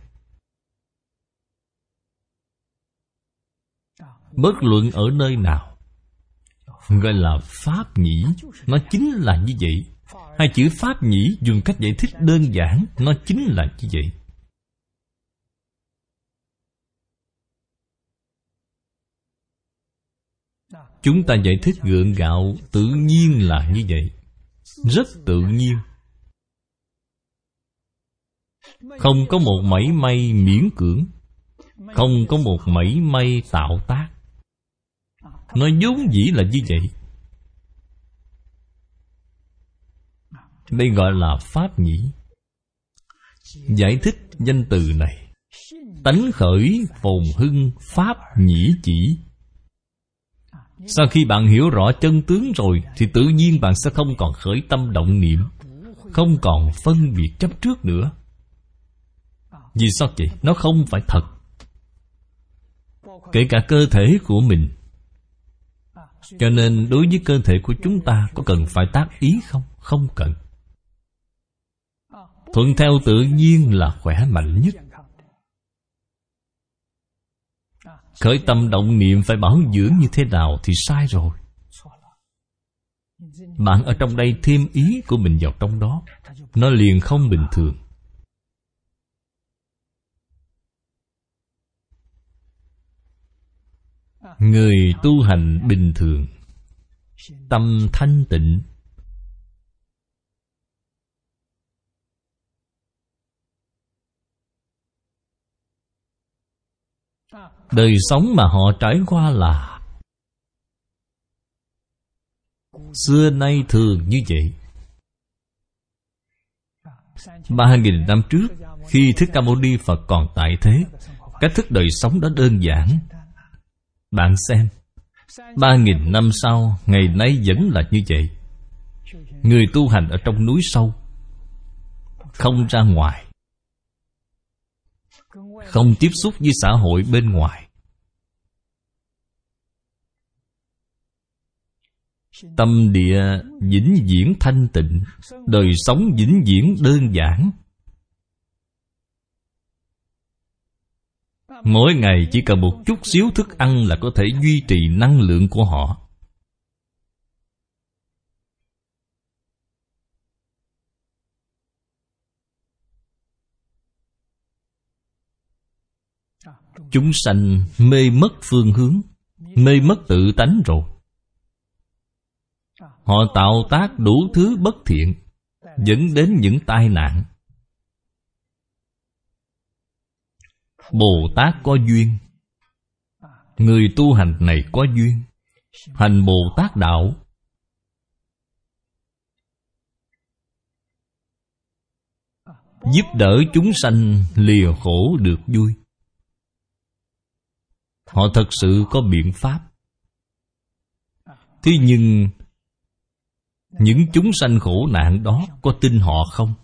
Bất luận ở nơi nào, gọi là pháp nhĩ. Nó chính là như vậy. Hai chữ pháp nhĩ dùng cách giải thích đơn giản, nó chính là như vậy. Chúng ta giải thích gượng gạo, tự nhiên là như vậy. Rất tự nhiên. Không có một mảy may miễn cưỡng, không có một mảy may tạo tác. Nó vốn dĩ là như vậy. Đây gọi là pháp nhĩ. Giải thích danh từ này: tánh khởi phồn hưng pháp nhĩ chỉ. Sau khi bạn hiểu rõ chân tướng rồi thì tự nhiên bạn sẽ không còn khởi tâm động niệm, không còn phân biệt chấp trước nữa. Vì sao vậy? Nó không phải thật. Kể cả cơ thể của mình. Cho nên đối với cơ thể của chúng ta có cần phải tác ý không? Không cần. Thuận theo tự nhiên là khỏe mạnh nhất. Khởi tâm động niệm phải bảo dưỡng như thế nào thì sai rồi. Bạn ở trong đây thêm ý của mình vào trong đó, nó liền không bình thường. Người tu hành bình thường, tâm thanh tịnh, đời sống mà họ trải qua là xưa nay thường như vậy. Ba nghìn năm trước, khi Thích Ca Mâu Ni Phật còn tại thế, cách thức đời sống đó đơn giản. Bạn xem, ba nghìn năm sau, ngày nay vẫn là như vậy. Người tu hành ở trong núi sâu, không ra ngoài, không tiếp xúc với xã hội bên ngoài. Tâm địa vĩnh viễn thanh tịnh, đời sống vĩnh viễn đơn giản. Mỗi ngày chỉ cần một chút xíu thức ăn là có thể duy trì năng lượng của họ. Chúng sanh mê mất phương hướng, mê mất tự tánh rồi. Họ tạo tác đủ thứ bất thiện, dẫn đến những tai nạn. Bồ Tát có duyên, người tu hành này có duyên, hành Bồ Tát đạo, giúp đỡ chúng sanh lìa khổ được vui. Họ thật sự có biện pháp. Thế nhưng những chúng sanh khổ nạn đó có tin họ không?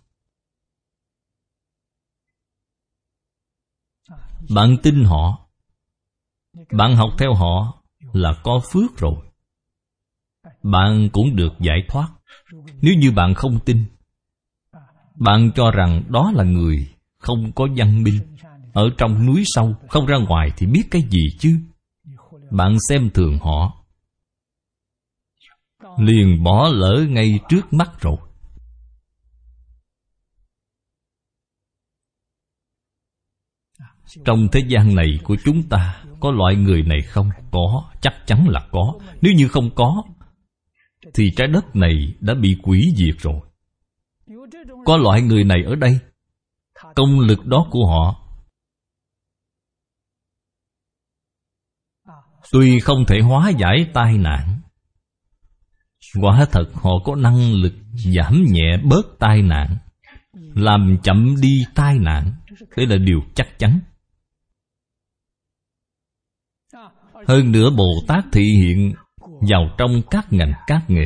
Bạn tin họ, bạn học theo họ là có phước rồi. Bạn cũng được giải thoát. Nếu như bạn không tin, bạn cho rằng đó là người không có văn minh, ở trong núi sâu, không ra ngoài thì biết cái gì chứ? Bạn xem thường họ, liền bỏ lỡ ngay trước mắt rồi. Trong thế gian này của chúng ta, có loại người này không? Có, chắc chắn là có. Nếu như không có, thì trái đất này đã bị hủy diệt rồi. Có loại người này ở đây, công lực đó của họ tuy không thể hóa giải tai nạn, quả thật họ có năng lực giảm nhẹ bớt tai nạn, làm chậm đi tai nạn. Đây là điều chắc chắn. Hơn nữa Bồ Tát thị hiện vào trong các ngành các nghề.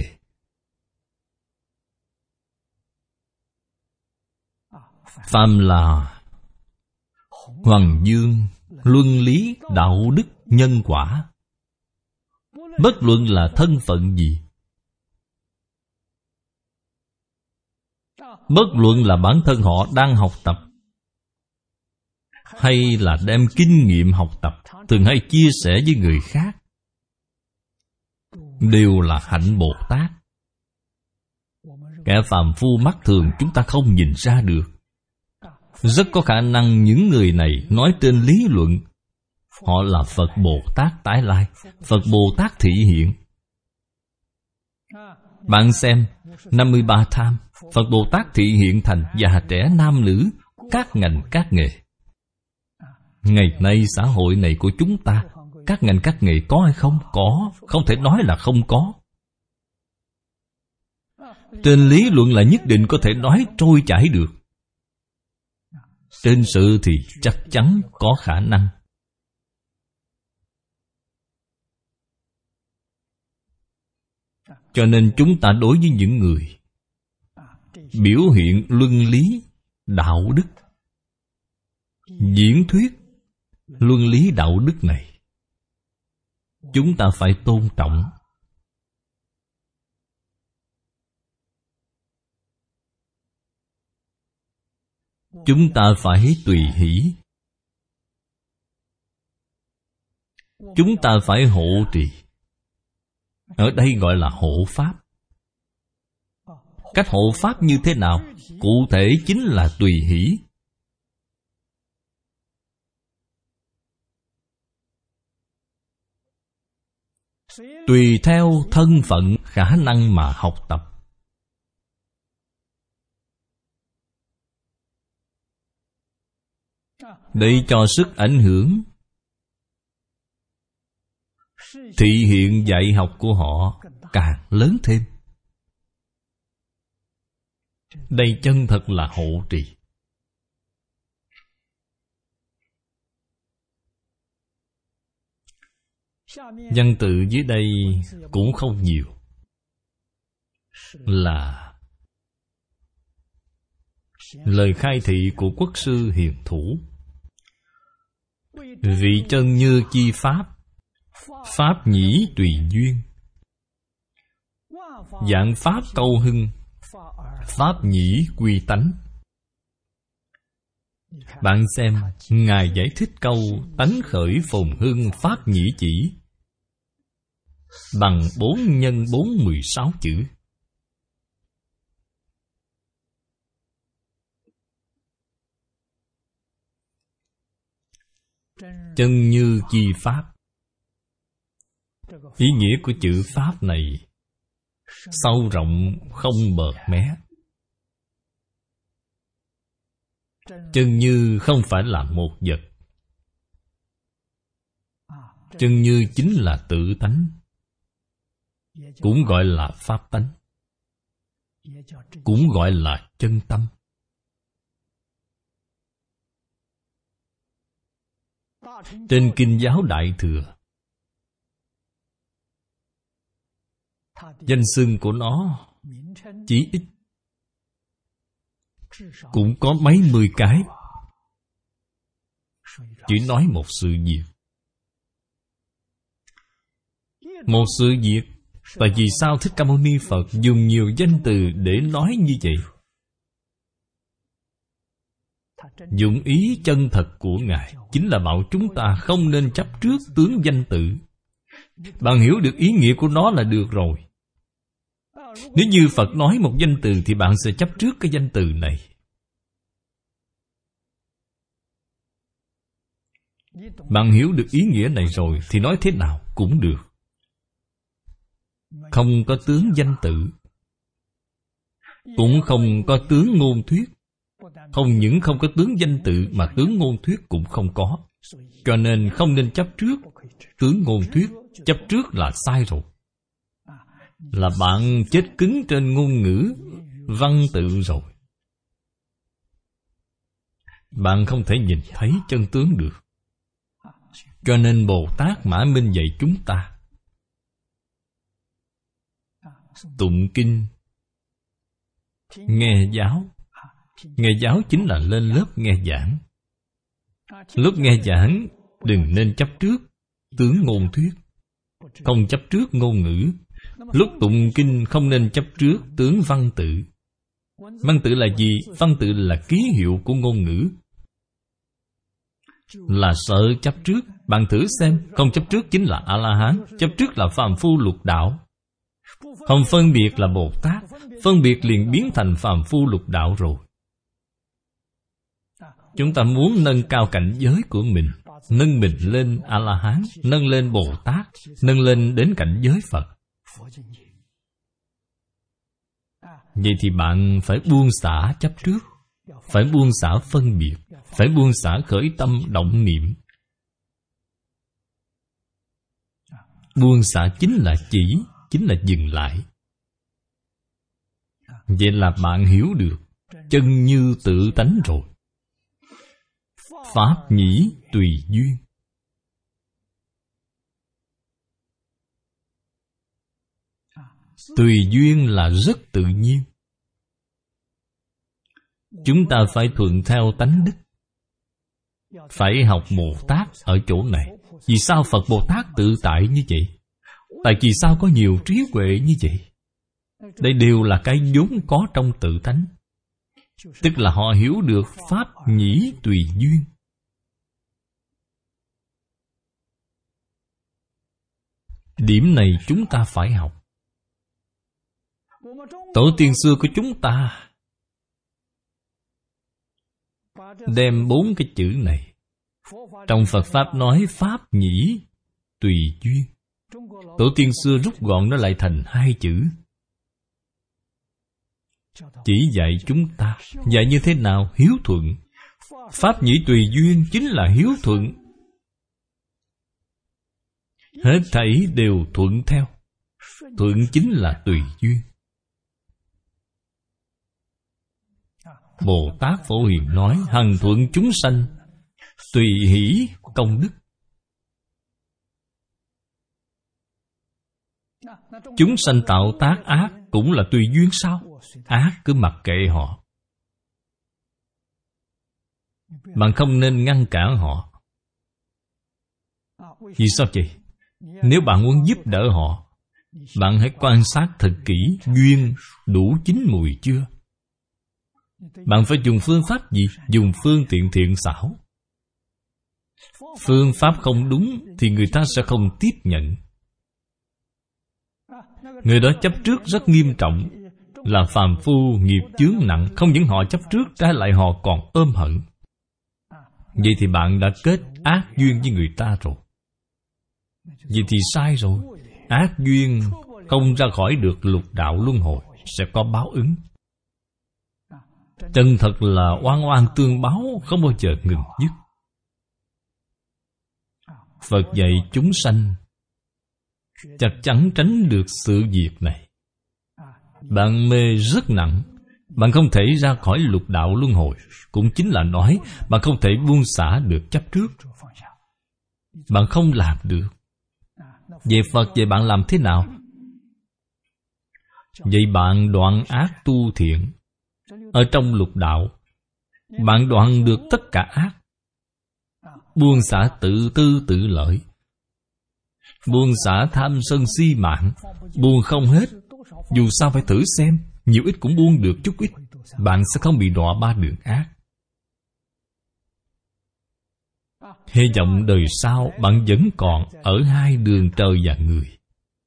Phàm là hoàng dương, luân lý, đạo đức, nhân quả, bất luận là thân phận gì, bất luận là bản thân họ đang học tập, hay là đem kinh nghiệm học tập thường hay chia sẻ với người khác, đều là hạnh Bồ Tát. Kẻ phàm phu mắt thường chúng ta không nhìn ra được. Rất có khả năng những người này nói trên lý luận họ là Phật Bồ Tát tái lai, Phật Bồ Tát thị hiện. Bạn xem, năm mươi ba tham, Phật Bồ Tát thị hiện thành già trẻ nam nữ, các ngành các nghề. Ngày nay xã hội này của chúng ta, các ngành các nghề có hay không? Có, không thể nói là không có. Trên lý luận là nhất định có thể nói trôi chảy được. Trên sự thì chắc chắn có khả năng. Cho nên chúng ta đối với những người biểu hiện luân lý, đạo đức, diễn thuyết luân lý đạo đức này, chúng ta phải tôn trọng. Chúng ta phải tùy hỷ. Chúng ta phải hộ trì. Ở đây gọi là hộ pháp. Cách hộ pháp như thế nào? Cụ thể chính là tùy hỷ. Tùy theo thân phận khả năng mà học tập. Để cho sức ảnh hưởng thị hiện dạy học của họ càng lớn thêm. Đây chân thật là hộ trì. Văn tự dưới đây cũng không nhiều, là lời khai thị của Quốc sư Hiền Thủ. Vị chân như chi pháp, pháp nhĩ tùy duyên. Vạn pháp câu hưng, pháp nhĩ quy tánh. Bạn xem, Ngài giải thích câu tánh khởi phồn hưng pháp nhĩ chỉ bằng bốn nhân bốn mười sáu chữ. Chân như chi pháp. Ý nghĩa của chữ pháp này sâu rộng không bợt mé. Chân như không phải là một vật. Chân như chính là tự tánh, cũng gọi là pháp tánh, cũng gọi là chân tâm. Trên Kinh giáo Đại Thừa, danh xưng của nó chỉ ít cũng có mấy mươi cái, chỉ nói một sự việc. Một sự việc. Và vì sao Thích Ca Mâu Ni Phật dùng nhiều danh từ để nói như vậy? Dụng ý chân thật của Ngài chính là bảo chúng ta không nên chấp trước tướng danh tự. Bạn hiểu được ý nghĩa của nó là được rồi. Nếu như Phật nói một danh từ thì bạn sẽ chấp trước cái danh từ này. Bạn hiểu được ý nghĩa này rồi thì nói thế nào cũng được. Không có tướng danh tự, cũng không có tướng ngôn thuyết. Không những không có tướng danh tự mà tướng ngôn thuyết cũng không có. Cho nên không nên chấp trước tướng ngôn thuyết. Chấp trước là sai rồi. Là bạn chết cứng trên ngôn ngữ, văn tự rồi. Bạn không thể nhìn thấy chân tướng được. Cho nên Bồ Tát Mã Minh dạy chúng ta tụng kinh, nghe giáo. Nghe giáo chính là lên lớp nghe giảng. Lúc nghe giảng đừng nên chấp trước tướng ngôn thuyết, không chấp trước ngôn ngữ. Lúc tụng kinh không nên chấp trước tướng văn tự. Văn tự là gì? Văn tự là ký hiệu của ngôn ngữ. Là sợ chấp trước. Bạn thử xem, không chấp trước chính là A-la-hán, chấp trước là phàm phu lục đạo. Không phân biệt là Bồ Tát, phân biệt liền biến thành phàm phu lục đạo rồi. Chúng ta muốn nâng cao cảnh giới của mình, nâng mình lên A-la-hán, nâng lên Bồ Tát, nâng lên đến cảnh giới Phật. Vậy thì bạn phải buông xả chấp trước, phải buông xả phân biệt, phải buông xả khởi tâm động niệm. Buông xả chính là chỉ, chính là dừng lại. Vậy là bạn hiểu được chân như tự tánh rồi. Pháp nhĩ tùy duyên. Tùy duyên là rất tự nhiên. Chúng ta phải thuận theo tánh đức. Phải học Bồ Tát ở chỗ này. Vì sao Phật Bồ Tát tự tại như vậy? Tại vì sao có nhiều trí huệ như vậy? Đây đều là cái vốn có trong tự tánh. Tức là họ hiểu được Pháp nhĩ tùy duyên. Điểm này chúng ta phải học. Tổ tiên xưa của chúng ta đem bốn cái chữ này. Trong Phật Pháp nói Pháp nhĩ tùy duyên. Tổ tiên xưa rút gọn nó lại thành hai chữ. Chỉ dạy chúng ta. Dạy như thế nào? Hiếu thuận. Pháp nhĩ tùy duyên chính là hiếu thuận. Hết thảy đều thuận theo. Thuận chính là tùy duyên. Bồ Tát Phổ Hiền nói hằng thuận chúng sanh, tùy hỷ công đức. Chúng sanh tạo tác ác cũng là tùy duyên sao? Ác cứ mặc kệ họ. Bạn không nên ngăn cản họ. Vì sao vậy? Nếu bạn muốn giúp đỡ họ, bạn hãy quan sát thật kỹ duyên đủ chín mùi chưa. Bạn phải dùng phương pháp gì? Dùng phương tiện thiện xảo. Phương pháp không đúng thì người ta sẽ không tiếp nhận. Người đó chấp trước rất nghiêm trọng, là phàm phu nghiệp chướng nặng. Không những họ chấp trước, trái lại họ còn ôm hận. Vậy thì bạn đã kết ác duyên với người ta rồi. Vậy thì sai rồi. Ác duyên không ra khỏi được lục đạo luân hồi, sẽ có báo ứng. Chân thật là oan oan tương báo, không bao giờ ngừng dứt. Phật dạy chúng sanh chắc chắn tránh được sự việc này. Bạn mê rất nặng, bạn không thể ra khỏi lục đạo luân hồi. Cũng chính là nói bạn không thể buông xả được chấp trước. Bạn không làm được. Vậy Phật dạy bạn làm thế nào? Vậy bạn đoạn ác tu thiện. Ở trong lục đạo, bạn đoạn được tất cả ác. Buông xả tự tư tự lợi, buông xả tham sân si mạng, buông không hết. Dù sao phải thử xem, nhiều ít cũng buông được chút ít. Bạn sẽ không bị đọa ba đường ác. Hy vọng đời sau bạn vẫn còn ở hai đường trời và người.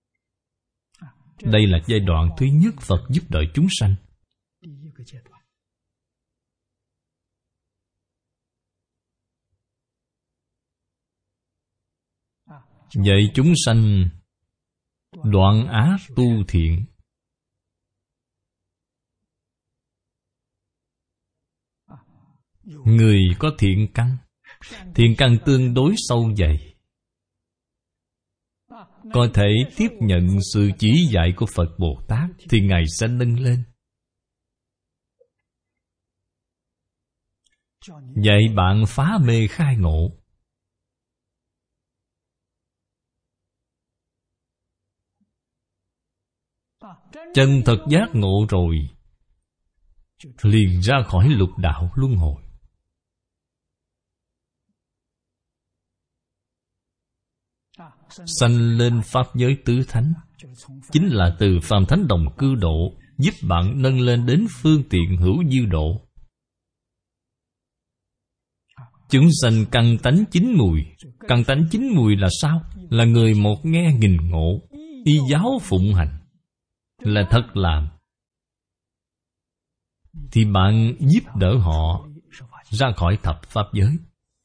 Đây là giai đoạn thứ nhất Phật giúp đỡ chúng sanh. Dạy chúng sanh đoạn ác tu thiện. Người có thiện căn, thiện căn tương đối sâu dày, có thể tiếp nhận sự chỉ dạy của Phật Bồ Tát thì Ngài sẽ nâng lên. Dạy bạn phá mê khai ngộ. Chân thật giác ngộ rồi, liền ra khỏi lục đạo luân hồi. Sanh lên pháp giới tứ thánh, chính là từ phàm thánh đồng cư độ, giúp bạn nâng lên đến phương tiện hữu dư độ. Chúng sanh căn tánh chín mùi. Căn tánh chín mùi là sao? Là người một nghe nghìn ngộ, y giáo phụng hành, là thật làm. Thì bạn giúp đỡ họ ra khỏi thập pháp giới.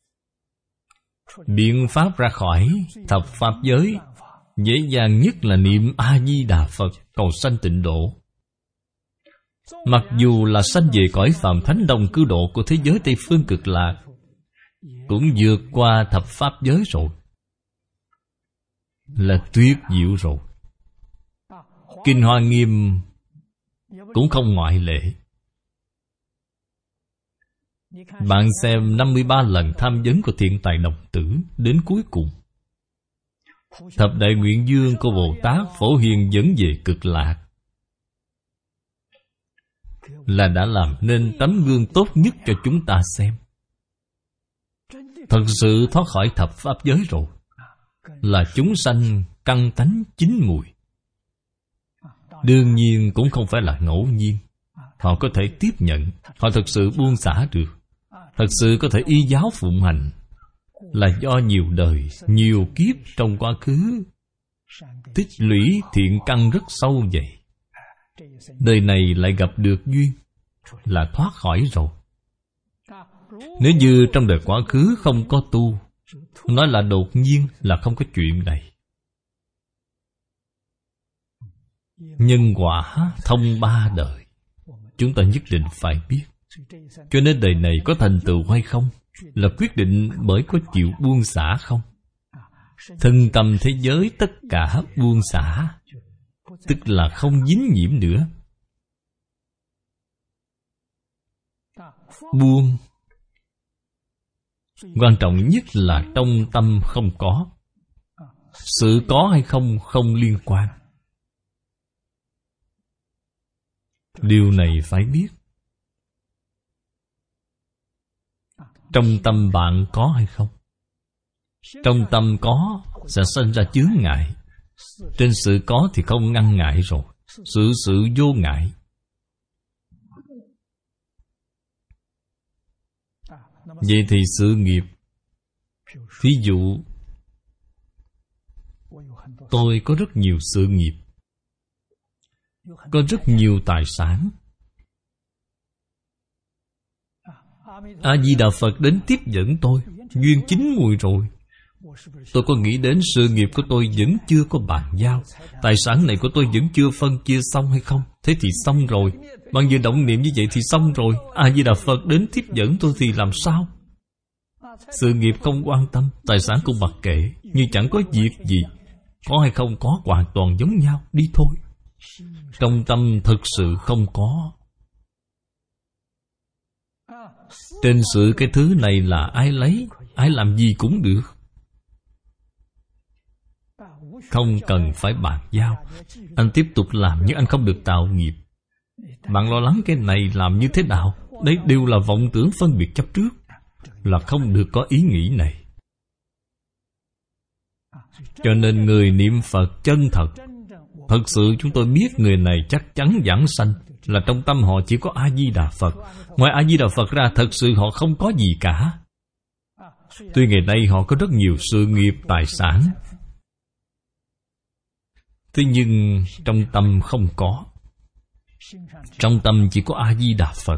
Biện pháp ra khỏi thập pháp giới dễ dàng nhất là niệm A-di-đà Phật, cầu sanh tịnh độ. Mặc dù là sanh về cõi phàm thánh đồng cư độ của thế giới Tây Phương Cực Lạc, cũng vượt qua thập pháp giới rồi, là tuyệt diệu rồi. Kinh Hoa Nghiêm cũng không ngoại lệ. Bạn xem năm mươi ba lần tham vấn của Thiện Tài Đồng Tử đến cuối cùng. Thập đại nguyện dương của Bồ Tát Phổ Hiền dẫn về Cực Lạc, là đã làm nên tấm gương tốt nhất cho chúng ta xem. Thật sự thoát khỏi thập pháp giới rồi, là chúng sanh căn tánh chín mùi. Đương nhiên cũng không phải là ngẫu nhiên. Họ có thể tiếp nhận, họ thật sự buông xả được, thật sự có thể y giáo phụng hành, là do nhiều đời, nhiều kiếp trong quá khứ tích lũy thiện căn rất sâu dày. Đời này lại gặp được duyên, là thoát khỏi rồi. Nếu như trong đời quá khứ không có tu, nói là đột nhiên, là không có chuyện này. Nhân quả thông ba đời, chúng ta nhất định phải biết. Cho nên đời này có thành tựu hay không là quyết định bởi có chịu buông xả không. Thân tâm thế giới tất cả buông xả, tức là không dính nhiễm nữa. Buông, quan trọng nhất là trong tâm không có. Sự có hay không không liên quan. Điều này phải biết. Trong tâm bạn có hay không? Trong tâm có sẽ sinh ra chướng ngại. Trên sự có thì không ngăn ngại rồi. Sự sự vô ngại. Vậy thì sự nghiệp, ví dụ tôi có rất nhiều sự nghiệp, có rất nhiều tài sản. A-di-đà Phật đến tiếp dẫn tôi, duyên chín mùi rồi. Tôi có nghĩ đến sự nghiệp của tôi vẫn chưa có bàn giao, tài sản này của tôi vẫn chưa phân chia xong hay không? Thế thì xong rồi. Bằng vừa động niệm như vậy thì xong rồi. A-di-đà Phật đến tiếp dẫn tôi thì làm sao? Sự nghiệp không quan tâm, tài sản cũng mặc kệ, nhưng chẳng có việc gì. Có hay không có hoàn toàn giống nhau, đi thôi. Trong tâm thực sự không có. Trên sự cái thứ này là ai lấy, ai làm gì cũng được, không cần phải bàn giao. Anh tiếp tục làm nhưng anh không được tạo nghiệp. Bạn lo lắng cái này làm như thế nào? Đấy đều là vọng tưởng phân biệt chấp trước, là không được có ý nghĩ này. Cho nên người niệm Phật chân thật, thật sự chúng tôi biết người này chắc chắn vãng sanh, là trong tâm họ chỉ có A-di-đà Phật. Ngoài A-di-đà Phật ra, thật sự họ không có gì cả. Tuy ngày nay họ có rất nhiều sự nghiệp, tài sản, thế nhưng trong tâm không có. Trong tâm chỉ có A-di-đà Phật.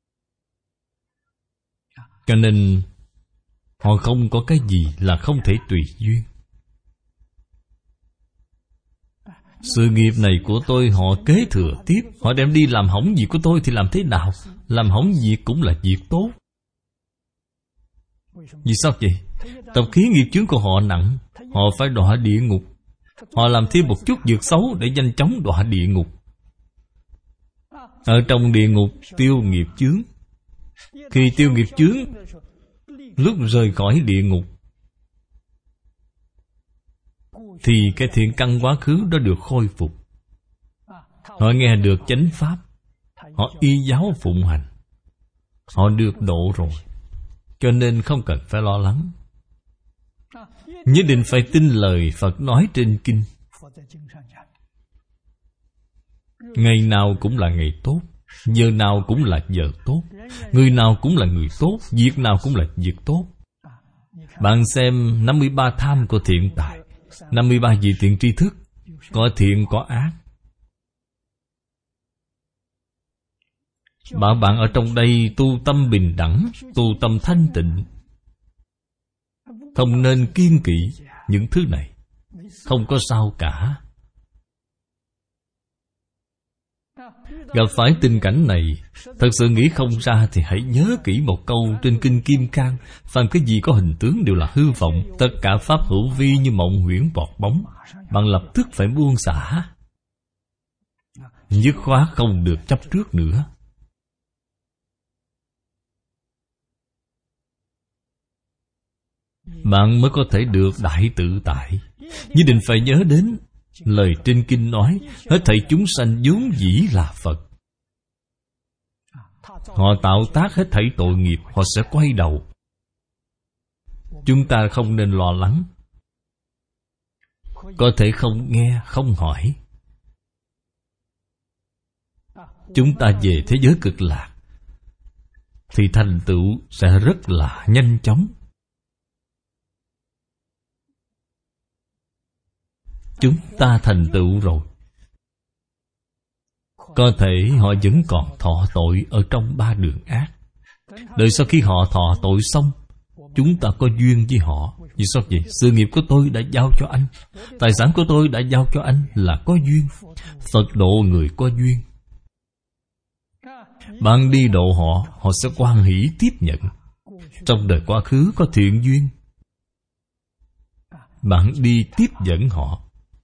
Cho nên họ không có cái gì là không thể tùy duyên. Sự nghiệp này của tôi họ kế thừa tiếp. Họ đem đi làm hỏng việc của tôi thì làm thế nào? Làm hỏng việc cũng là việc tốt. Vì sao vậy? Tập khí nghiệp chướng của họ nặng, họ phải đọa địa ngục. Họ làm thêm một chút việc xấu để nhanh chóng đọa địa ngục. Ở trong địa ngục tiêu nghiệp chướng. Khi tiêu nghiệp chướng, lúc rời khỏi địa ngục thì cái thiện căn quá khứ đó được khôi phục. Họ nghe được chánh pháp, họ y giáo phụng hành, họ được độ rồi. Cho nên không cần phải lo lắng. Nhất định phải tin lời Phật nói trên kinh. Ngày nào cũng là ngày tốt, giờ nào cũng là giờ tốt, người nào cũng là người tốt, việc nào cũng là việc tốt. Bạn xem năm mươi ba tham của thiện tài, năm mươi ba vị thiện tri thức, có thiện có ác. Bảo bạn ở trong đây tu tâm bình đẳng, tu tâm thanh tịnh, không nên kiêng kỵ những thứ này, không có sao cả. Gặp phải tình cảnh này, thật sự nghĩ không ra thì hãy nhớ kỹ một câu trên Kinh Kim Cang: phàm cái gì có hình tướng đều là hư vọng, tất cả pháp hữu vi như mộng huyễn bọt bóng. Bạn lập tức phải buông xả, dứt khoát không được chấp trước nữa. Bạn mới có thể được đại tự tại. Nhất định phải nhớ đến lời trên kinh nói: hết thảy chúng sanh vốn dĩ là Phật. Họ tạo tác hết thảy tội nghiệp, họ sẽ quay đầu. Chúng ta không nên lo lắng. Có thể không nghe, không hỏi. Chúng ta về thế giới cực lạc thì thành tựu sẽ rất là nhanh chóng. Chúng ta thành tựu rồi, có thể họ vẫn còn thọ tội ở trong ba đường ác. Đợi sau khi họ thọ tội xong, chúng ta có duyên với họ. Vì sao vậy? Sự nghiệp của tôi đã giao cho anh, tài sản của tôi đã giao cho anh, là có duyên. Phật độ người có duyên. Bạn đi độ họ, họ sẽ hoan hỷ tiếp nhận. Trong đời quá khứ có thiện duyên, bạn đi tiếp dẫn họ.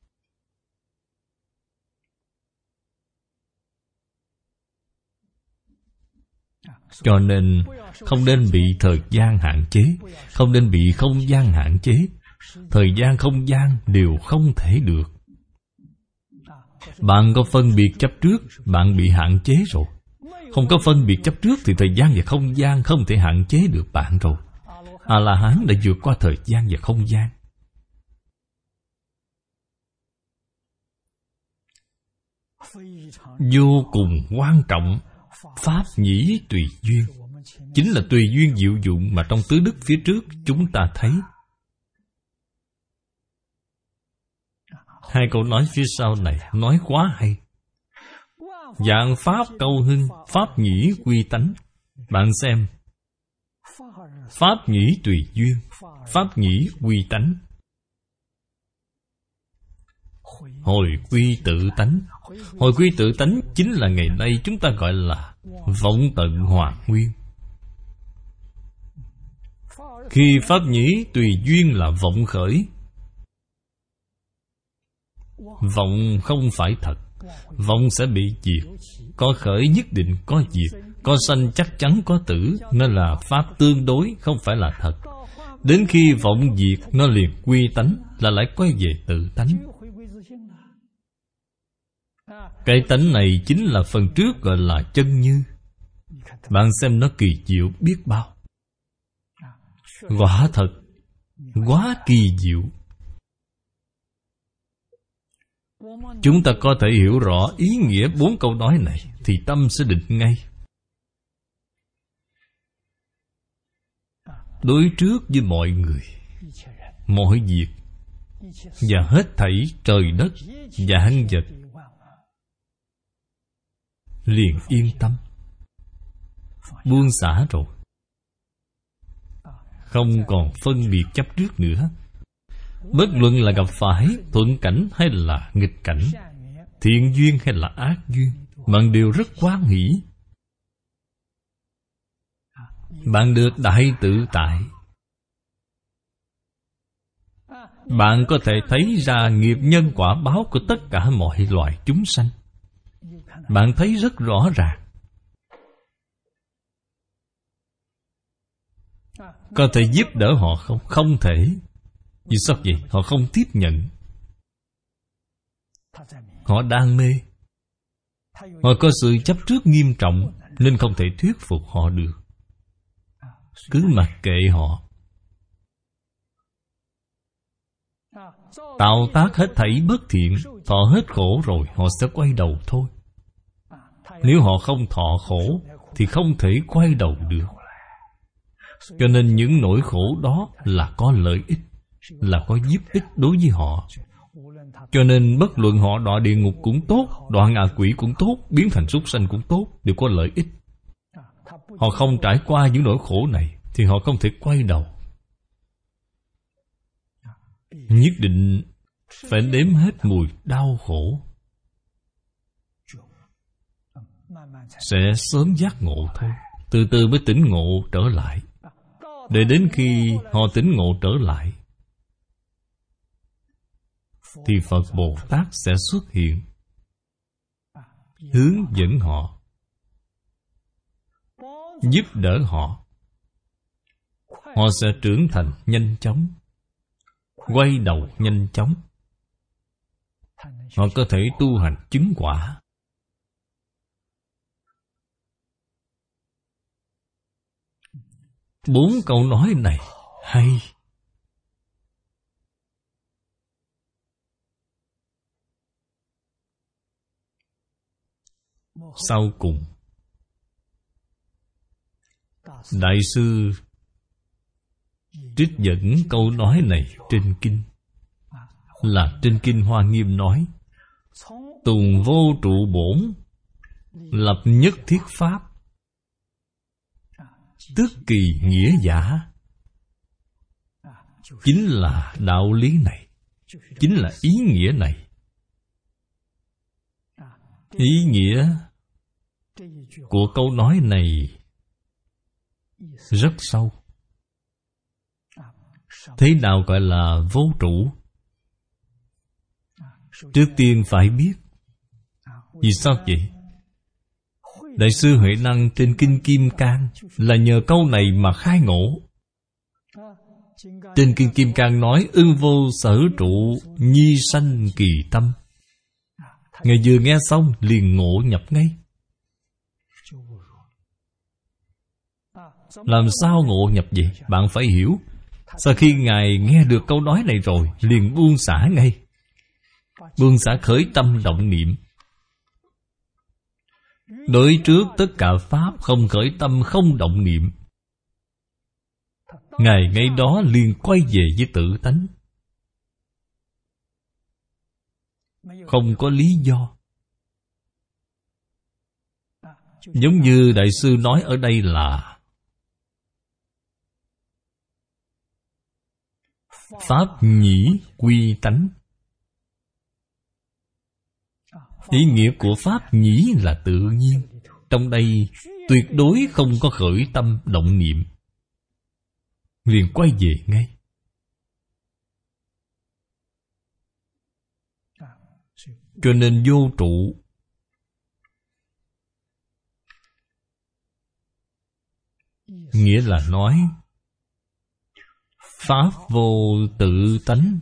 Cho nên không nên bị thời gian hạn chế, không nên bị không gian hạn chế. Thời gian không gian đều không thể được. Bạn có phân biệt chấp trước, bạn bị hạn chế rồi. Không có phân biệt chấp trước thì thời gian và không gian không thể hạn chế được bạn rồi. A-la-hán đã vượt qua thời gian và không gian. Vô cùng quan trọng, pháp nhĩ tùy duyên. chính là tùy duyên diệu dụng mà trong tứ đức phía trước chúng ta thấy. Hai câu nói phía sau này nói quá hay. Vạn pháp câu hưng, pháp nhĩ quy tánh. Bạn xem, pháp nhĩ tùy duyên, pháp nhĩ quy tánh, hồi quy tự tánh. Hồi quy tự tánh chính là ngày nay chúng ta gọi là vọng tận hoàn nguyên. Khi pháp nhĩ tùy duyên là vọng khởi. Vọng không phải thật, vọng sẽ bị diệt. Có khởi nhất định có diệt, có sanh chắc chắn có tử. Nó là pháp tương đối, không phải là thật. Đến khi vọng diệt, nó liền quy tánh, là lại quay về tự tánh. Cái tánh này chính là phần trước gọi là chân như. Bạn xem nó kỳ diệu biết bao. Quả thật quá kỳ diệu. Chúng ta có thể hiểu rõ ý nghĩa bốn câu nói này thì tâm sẽ định ngay. Đối trước với mọi người, mọi việc và hết thảy trời đất và hăng vật, liền yên tâm, buông xả rồi, không còn phân biệt chấp trước nữa. Bất luận là gặp phải thuận cảnh hay là nghịch cảnh, thiện duyên hay là ác duyên, bạn đều rất hoan hỷ. Bạn được đại tự tại. Bạn có thể thấy ra nghiệp nhân quả báo của tất cả mọi loài chúng sanh. Bạn thấy rất rõ ràng. Có thể giúp đỡ họ không? Không thể. Vì sao vậy? Họ không tiếp nhận. Họ đang mê. Họ có sự chấp trước nghiêm trọng, nên không thể thuyết phục họ được. Cứ mặc kệ họ. Tạo tác hết thảy bất thiện, thọ hết khổ rồi họ sẽ quay đầu thôi. Nếu họ không thọ khổ thì không thể quay đầu được. Cho nên những nỗi khổ đó là có lợi ích, là có giúp ích đối với họ. Cho nên bất luận họ đọa địa ngục cũng tốt, đọa ngạ quỷ cũng tốt, biến thành súc sanh cũng tốt, đều có lợi ích. Họ không trải qua những nỗi khổ này thì họ không thể quay đầu. Nhất định phải nếm hết mùi đau khổ, sẽ sớm giác ngộ thôi. Từ từ mới tỉnh ngộ trở lại. Để đến khi họ tỉnh ngộ trở lại thì Phật Bồ Tát sẽ xuất hiện, hướng dẫn họ, giúp đỡ họ. Họ sẽ trưởng thành nhanh chóng, quay đầu nhanh chóng. Họ có thể tu hành chứng quả. Bốn câu nói này hay. Sau cùng, Đại sư trích dẫn câu nói này trên kinh, là trên kinh Hoa Nghiêm nói: tùng vô trụ bổn, lập nhất thiết pháp, tức kỳ nghĩa giả. Chính là đạo lý này, chính là ý nghĩa này. Ý nghĩa của câu nói này rất sâu. Thế nào gọi là vô trụ? Trước tiên phải biết. Vì sao vậy? Đại sư Huệ Năng trên Kinh Kim Cang là nhờ câu này mà khai ngộ. Trên Kinh Kim Cang nói: ưng vô sở trụ, nhi sanh kỳ tâm. Ngài vừa nghe xong liền ngộ nhập ngay. Làm sao ngộ nhập vậy? Bạn phải hiểu. Sau khi Ngài nghe được câu nói này rồi, liền buông xả ngay. Buông xả khởi tâm động niệm. Đối trước tất cả pháp không khởi tâm, không động niệm, Ngài ngay đó liền quay về với tự tánh, không có lý do. Giống như Đại sư nói ở đây là pháp nhĩ quy tánh. Ý nghĩa của pháp nhĩ là tự nhiên. Trong đây tuyệt đối không có khởi tâm động niệm, liền quay về ngay. Cho nên vô trụ nghĩa là nói pháp vô tự tánh.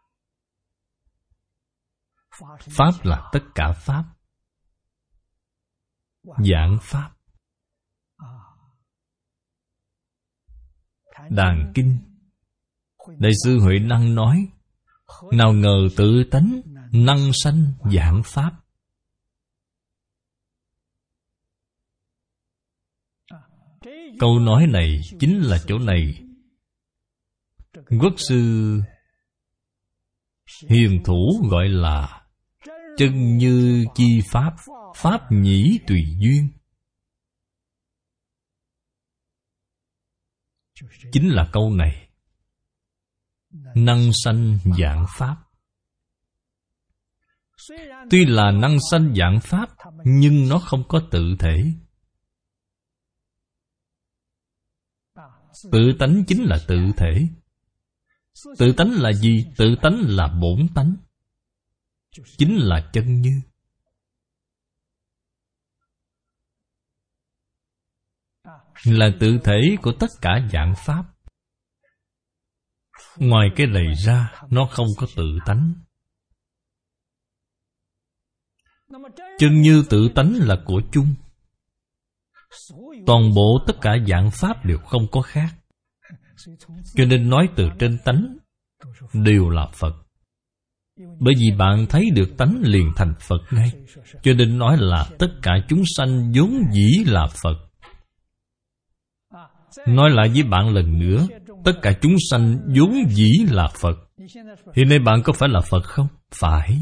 Pháp là tất cả pháp, dạng pháp. Đàn Kinh Đại sư Huệ Năng nói: nào ngờ tự tánh năng sanh dạng pháp. Câu nói này chính là chỗ này Quốc sư hiền thủ gọi là chân như chi pháp, pháp nhĩ tùy duyên. Chính là câu này, năng sanh dạng pháp. Tuy là năng sanh dạng pháp, nhưng nó không có tự thể. Tự tánh chính là tự thể. Tự tánh là gì? Tự tánh là bổn tánh, chính là chân như. Là tự thể của tất cả dạng pháp. Ngoài cái này ra, nó không có tự tánh. Chân như tự tánh là của chung. Toàn bộ tất cả dạng pháp đều không có khác. Cho nên nói từ trên tánh đều là Phật. Bởi vì bạn thấy được tánh liền thành Phật ngay. Cho nên nói là tất cả chúng sanh vốn dĩ là Phật. Nói lại với bạn lần nữa, tất cả chúng sanh vốn dĩ là Phật. Hiện nay bạn có phải là Phật không? Phải.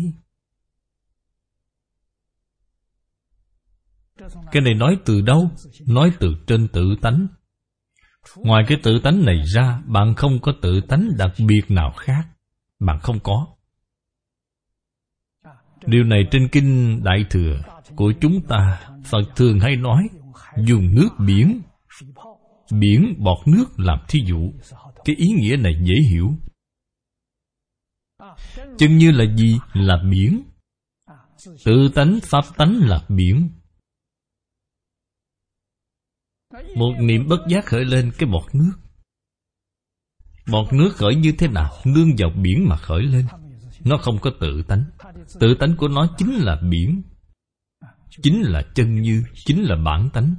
Cái này nói từ đâu? Nói từ trên tự tánh. Ngoài cái tự tánh này ra, bạn không có tự tánh đặc biệt nào khác. Bạn không có. Điều này trên Kinh Đại Thừa của chúng ta, Phật thường hay nói dùng nước biển, biển bọt nước làm thí dụ. Cái ý nghĩa này dễ hiểu. Chân như là gì? Là biển. Tự tánh, pháp tánh là biển. Một niệm bất giác khởi lên cái bọt nước. Bọt nước khởi như thế nào? Nương vào biển mà khởi lên. Nó không có tự tánh. Tự tánh của nó chính là biển, chính là chân như, chính là bản tánh.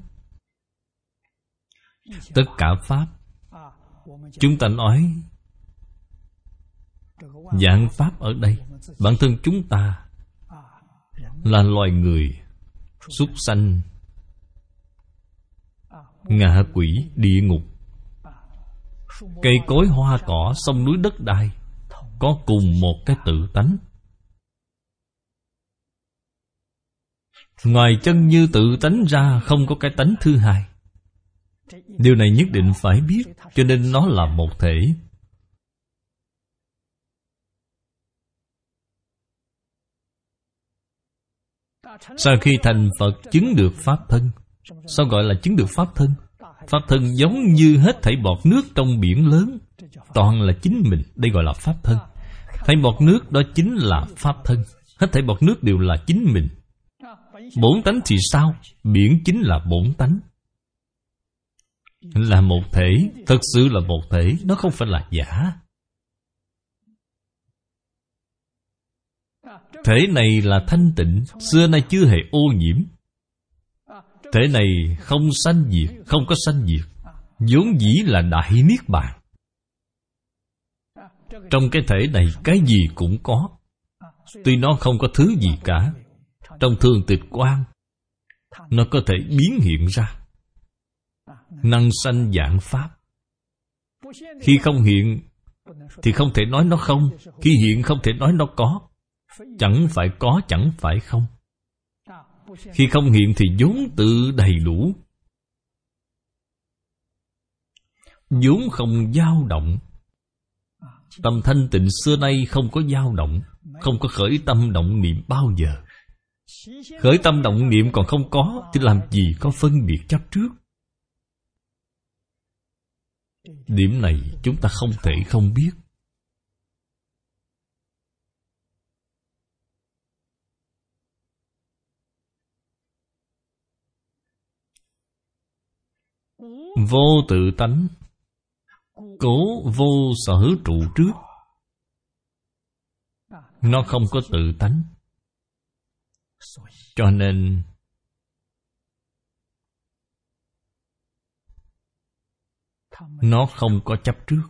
Tất cả pháp, chúng ta nói dạng pháp ở đây, bản thân chúng ta là loài người, súc sanh, ngạ quỷ, địa ngục, cây cối hoa cỏ, sông núi đất đai, có cùng một cái tự tánh. Ngoài chân như tự tánh ra, không có cái tánh thứ hai. Điều này nhất định phải biết, cho nên nó là một thể. Sau khi thành Phật chứng được Pháp thân. Sao gọi là chứng được Pháp thân? Pháp thân giống như hết thảy bọt nước trong biển lớn, toàn là chính mình. Đây gọi là Pháp thân. Thảy bọt nước đó chính là Pháp thân. Hết thảy bọt nước đều là chính mình. Bổn tánh thì sao? Biển chính là bổn tánh, là một thể. Thật sự là một thể. Nó không phải là giả. Thể này là thanh tịnh, xưa nay chưa hề ô nhiễm. Thể này không sanh diệt, không có sanh diệt, vốn dĩ là đại niết bàn. Trong cái thể này cái gì cũng có. Tuy nó không có thứ gì cả. Trong Thường Tịch Quan nó có thể biến hiện ra. Năng sanh vạn pháp. Khi không hiện thì không thể nói nó không. Khi hiện không thể nói nó có. Chẳng phải có, chẳng phải không. Khi không hiện thì vốn tự đầy đủ, vốn không dao động. Tâm thanh tịnh xưa nay không có dao động, không có khởi tâm động niệm bao giờ. Khởi tâm động niệm còn không có thì làm gì có phân biệt chấp trước. Điểm này chúng ta không thể không biết. Vô tự tánh, cố vô sở trụ trước. Nó không có tự tánh, cho nên nó không có chấp trước.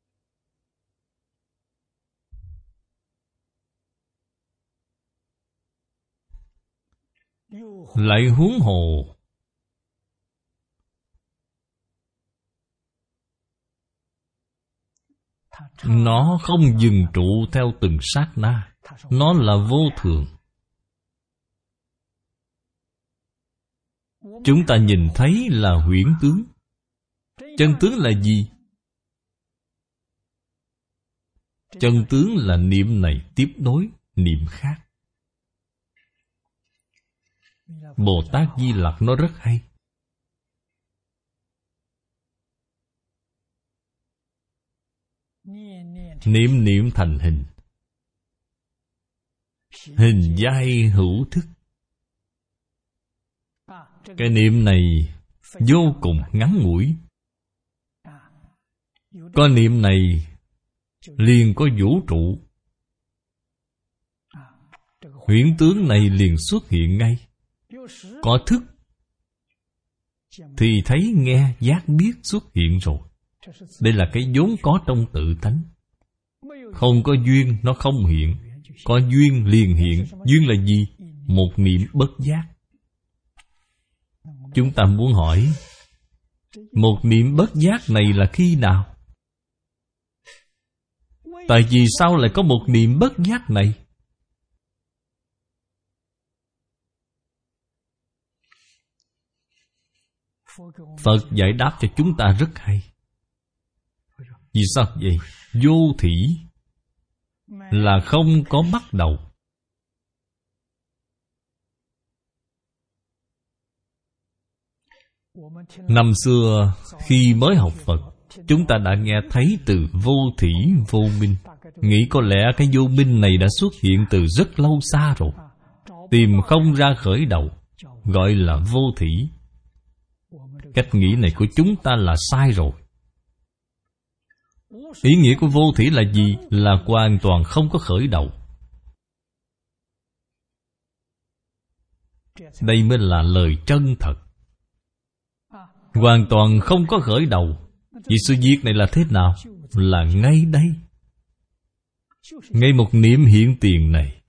Lại huống hồ nó không dừng trụ theo từng sát na. Nó là vô thường. Chúng ta nhìn thấy là huyễn tướng. Chân tướng là gì? Chân tướng là niệm này tiếp nối niệm khác. Bồ Tát Di Lặc nói rất hay. Niệm niệm thành hình, hình giai hữu thức. Cái niệm này vô cùng ngắn ngủi. Có niệm này liền có vũ trụ. Huyễn tướng này liền xuất hiện ngay. Có thức thì thấy nghe giác biết xuất hiện rồi. Đây là cái vốn có trong tự tánh. Không có duyên nó không hiện. Có duyên liền hiện. Duyên là gì? Một niệm bất giác. Chúng ta muốn hỏi, một niệm bất giác này là khi nào? Tại vì sao lại có một niệm bất giác này? Phật giải đáp cho chúng ta rất hay. Vì sao vậy? Vô thỉ là không có bắt đầu. Năm xưa khi mới học Phật, chúng ta đã nghe thấy từ vô thỉ vô minh. Nghĩ có lẽ cái vô minh này đã xuất hiện từ rất lâu xa rồi. Tìm không ra khởi đầu, gọi là vô thỉ. Cách nghĩ này của chúng ta là sai rồi. Ý nghĩa của vô thỉ là gì? Là hoàn toàn không có khởi đầu. Đây mới là lời chân thật. Hoàn toàn không có khởi đầu. Vì sự việc này là thế nào? Là ngay đây. Ngay một niệm hiện tiền này.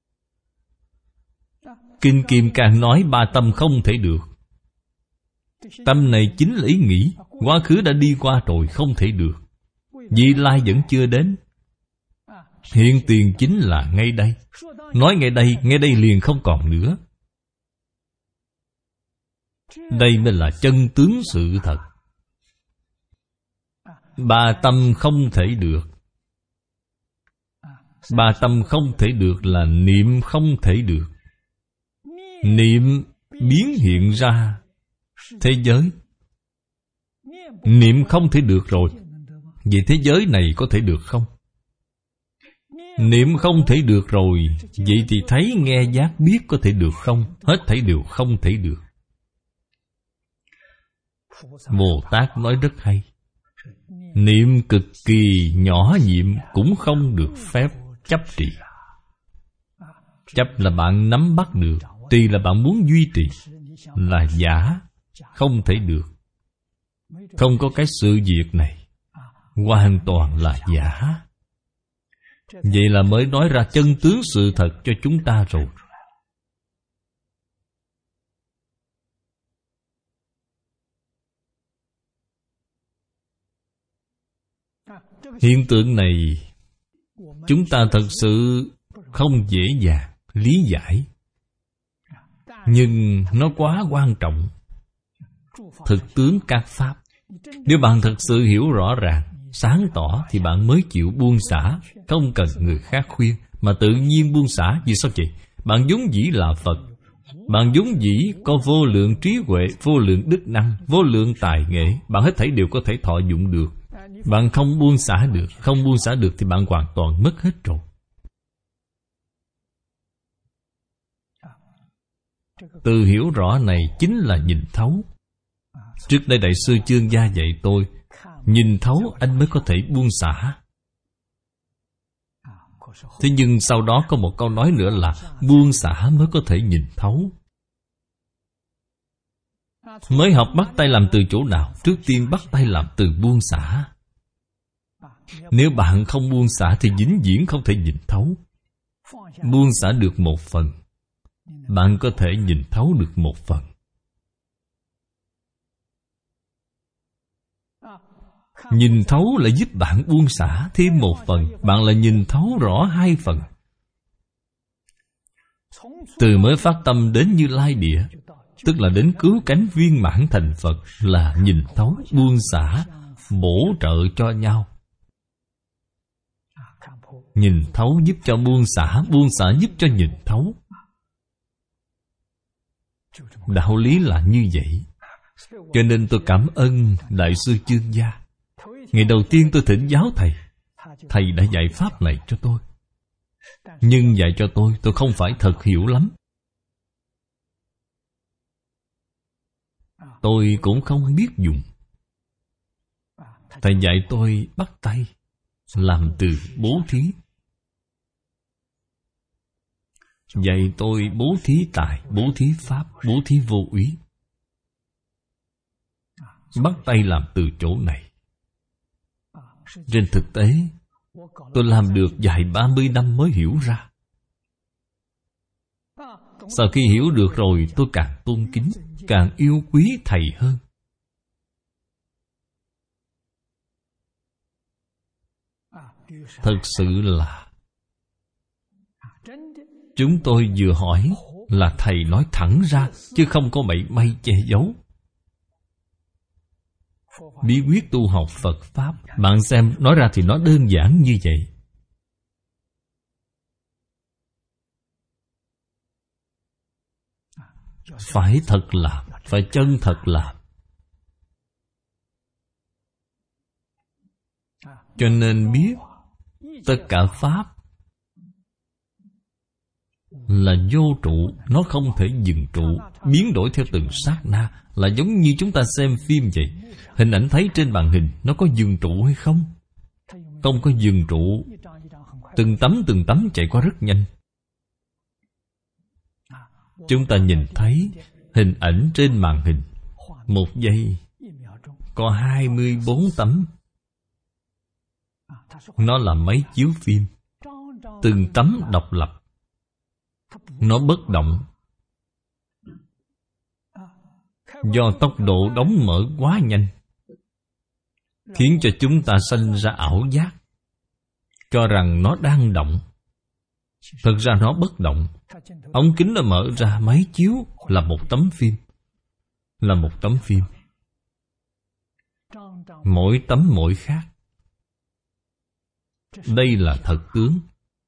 Kinh Kim Cang nói ba tâm không thể được. Tâm này chính là ý nghĩ. Quá khứ đã đi qua rồi, không thể được. Vị lai vẫn chưa đến. Hiện tiền chính là ngay đây. Nói ngay đây, ngay đây liền không còn nữa. Đây mới là chân tướng sự thật. Ba tâm không thể được. Ba tâm không thể được là niệm không thể được. Niệm biến hiện ra thế giới. Niệm không thể được rồi. Vậy thế giới này có thể được không? Niệm không thể được rồi. Vậy thì thấy nghe giác biết có thể được không? Hết thảy đều không thể được. Bồ Tát nói rất hay. Niệm cực kỳ nhỏ nhiệm cũng không được phép chấp trì. Chấp là bạn nắm bắt được, trì là bạn muốn duy trì. Là giả, không thể được. Không có cái sự việc này. Hoàn toàn là giả. Vậy là mới nói ra chân tướng sự thật cho chúng ta rồi. Hiện tượng này chúng ta thật sự không dễ dàng lý giải, nhưng nó quá quan trọng. Thực tướng các pháp, nếu bạn thật sự hiểu rõ ràng, sáng tỏ, thì bạn mới chịu buông xả, không cần người khác khuyên, mà tự nhiên buông xả. Vì sao vậy? Bạn vốn dĩ là Phật, bạn vốn dĩ có vô lượng trí huệ, vô lượng đức năng, vô lượng tài nghệ, bạn hết thảy đều có thể thọ dụng được. Bạn không buông xả được, không buông xả được thì bạn hoàn toàn mất hết rồi. Từ hiểu rõ này chính là nhìn thấu. Trước đây Đại sư Chương Gia dạy tôi, nhìn thấu anh mới có thể buông xả. Thế nhưng sau đó có một câu nói nữa là buông xả mới có thể nhìn thấu. Mới học bắt tay làm từ chỗ nào? Trước tiên bắt tay làm từ buông xả. Nếu bạn không buông xả thì vĩnh viễn không thể nhìn thấu. Buông xả được một phần, bạn có thể nhìn thấu được một phần. Nhìn thấu là giúp bạn buông xả thêm một phần, bạn là nhìn thấu rõ hai phần. Từ mới phát tâm đến Như Lai Địa, tức là đến cứu cánh viên mãn thành Phật, là nhìn thấu, buông xả, bổ trợ cho nhau. Nhìn thấu giúp cho buông xả, buông xả giúp cho nhìn thấu. Đạo lý là như vậy. Cho nên tôi cảm ơn Đại sư Chương Gia. Ngày đầu tiên tôi thỉnh giáo Thầy, Thầy đã dạy pháp này cho tôi. Nhưng dạy cho tôi, tôi không phải thật hiểu lắm. Tôi cũng không biết dùng. Thầy dạy tôi bắt tay làm từ bố thí. Dạy tôi bố thí tài, bố thí pháp, bố thí vô úy. Bắt tay làm từ chỗ này. Trên thực tế, tôi làm được dài ba mươi năm mới hiểu ra. Sau khi hiểu được rồi, tôi càng tôn kính, càng yêu quý Thầy hơn. Thật sự là chúng tôi vừa hỏi là Thầy nói thẳng ra, chứ không có mảy may che giấu. Bí quyết tu học Phật Pháp, bạn xem, nói ra thì nó đơn giản như vậy. Phải thật làm, phải chân thật làm. Cho nên biết tất cả Pháp là vô trụ, nó không thể dừng trụ, biến đổi theo từng sát na. Là giống như chúng ta xem phim vậy. Hình ảnh thấy trên màn hình, nó có dừng trụ hay không? Không có dừng trụ. Từng tấm từng tấm chạy qua rất nhanh. Chúng ta nhìn thấy hình ảnh trên màn hình, một giây có hai mươi bốn tấm. Nó là máy chiếu phim, từng tấm độc lập, nó bất động. Do tốc độ đóng mở quá nhanh, khiến cho chúng ta sanh ra ảo giác, cho rằng nó đang động. Thật ra nó bất động. Ống kính nó mở ra, máy chiếu là một tấm phim. Là một tấm phim. Mỗi tấm mỗi khác. Đây là thật tướng.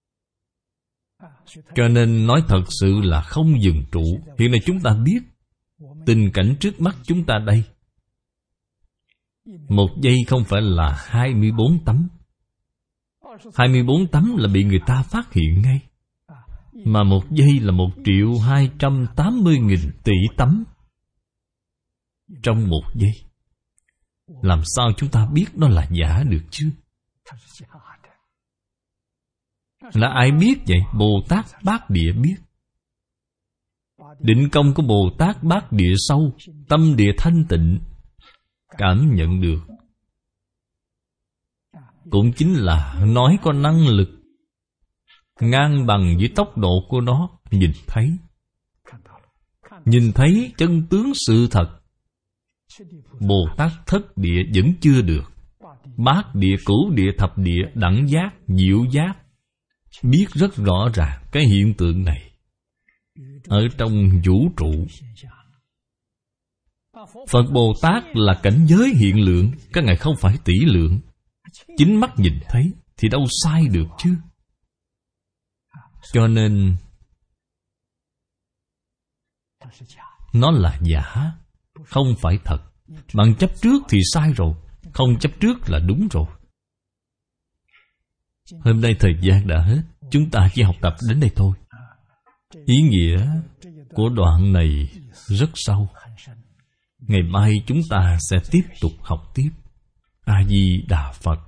Cho nên nói thật sự là không dừng trụ. Hiện nay chúng ta biết tình cảnh trước mắt chúng ta đây. Một giây không phải là hai mươi bốn tấm. Hai mươi bốn tấm là bị người ta phát hiện ngay. Mà một giây là một triệu hai trăm tám mươi nghìn tỷ tấm. Trong một giây, làm sao chúng ta biết nó là giả được chứ? Là ai biết vậy? Bồ Tát Bát Địa biết. Định công của Bồ Tát Bát Địa sâu, tâm địa thanh tịnh, cảm nhận được. Cũng chính là nói có năng lực ngang bằng với tốc độ của nó. Nhìn thấy. Nhìn thấy chân tướng sự thật. Bồ Tát Thất Địa vẫn chưa được. bát địa, cửu địa, thập địa, đẳng giác, diệu giác, biết rất rõ ràng cái hiện tượng này ở trong vũ trụ. Phật Bồ Tát là cảnh giới hiện lượng, các ngài không phải tỷ lượng. Chính mắt nhìn thấy thì đâu sai được chứ. Cho nên nó là giả, không phải thật. Bạn chấp trước thì sai rồi, không chấp trước là đúng rồi. Hôm nay thời gian đã hết, chúng ta chỉ học tập đến đây thôi. Ý nghĩa của đoạn này rất sâu. Ngày mai chúng ta sẽ tiếp tục học tiếp. A Di Đà Phật.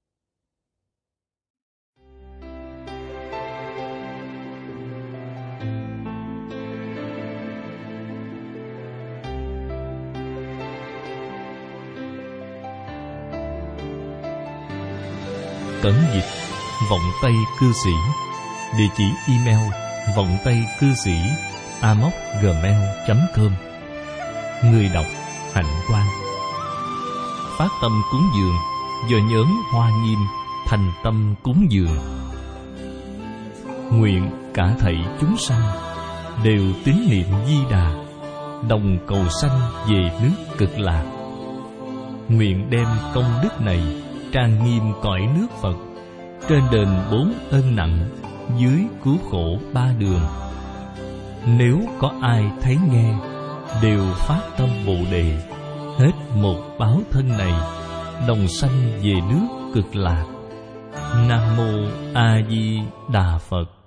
Cẩn dịch Vọng Tây Cư Sĩ. Địa chỉ email vọng tây cư sĩ a m o c gmail chấm com. Người đọc Hạnh Quang. Phát tâm cúng dường do nhóm Hoa Nghiêm thành tâm cúng dường. Nguyện cả thảy chúng sanh đều tín niệm Di Đà, đồng cầu sanh về nước Cực Lạc. Nguyện đem công đức này trang nghiêm cõi nước Phật, trên đền bốn ân nặng, dưới cứu khổ ba đường. Nếu có ai thấy nghe, đều phát tâm Bồ Đề, hết một báo thân này, đồng sanh về nước Cực Lạc. Nam Mô A Di Đà Phật.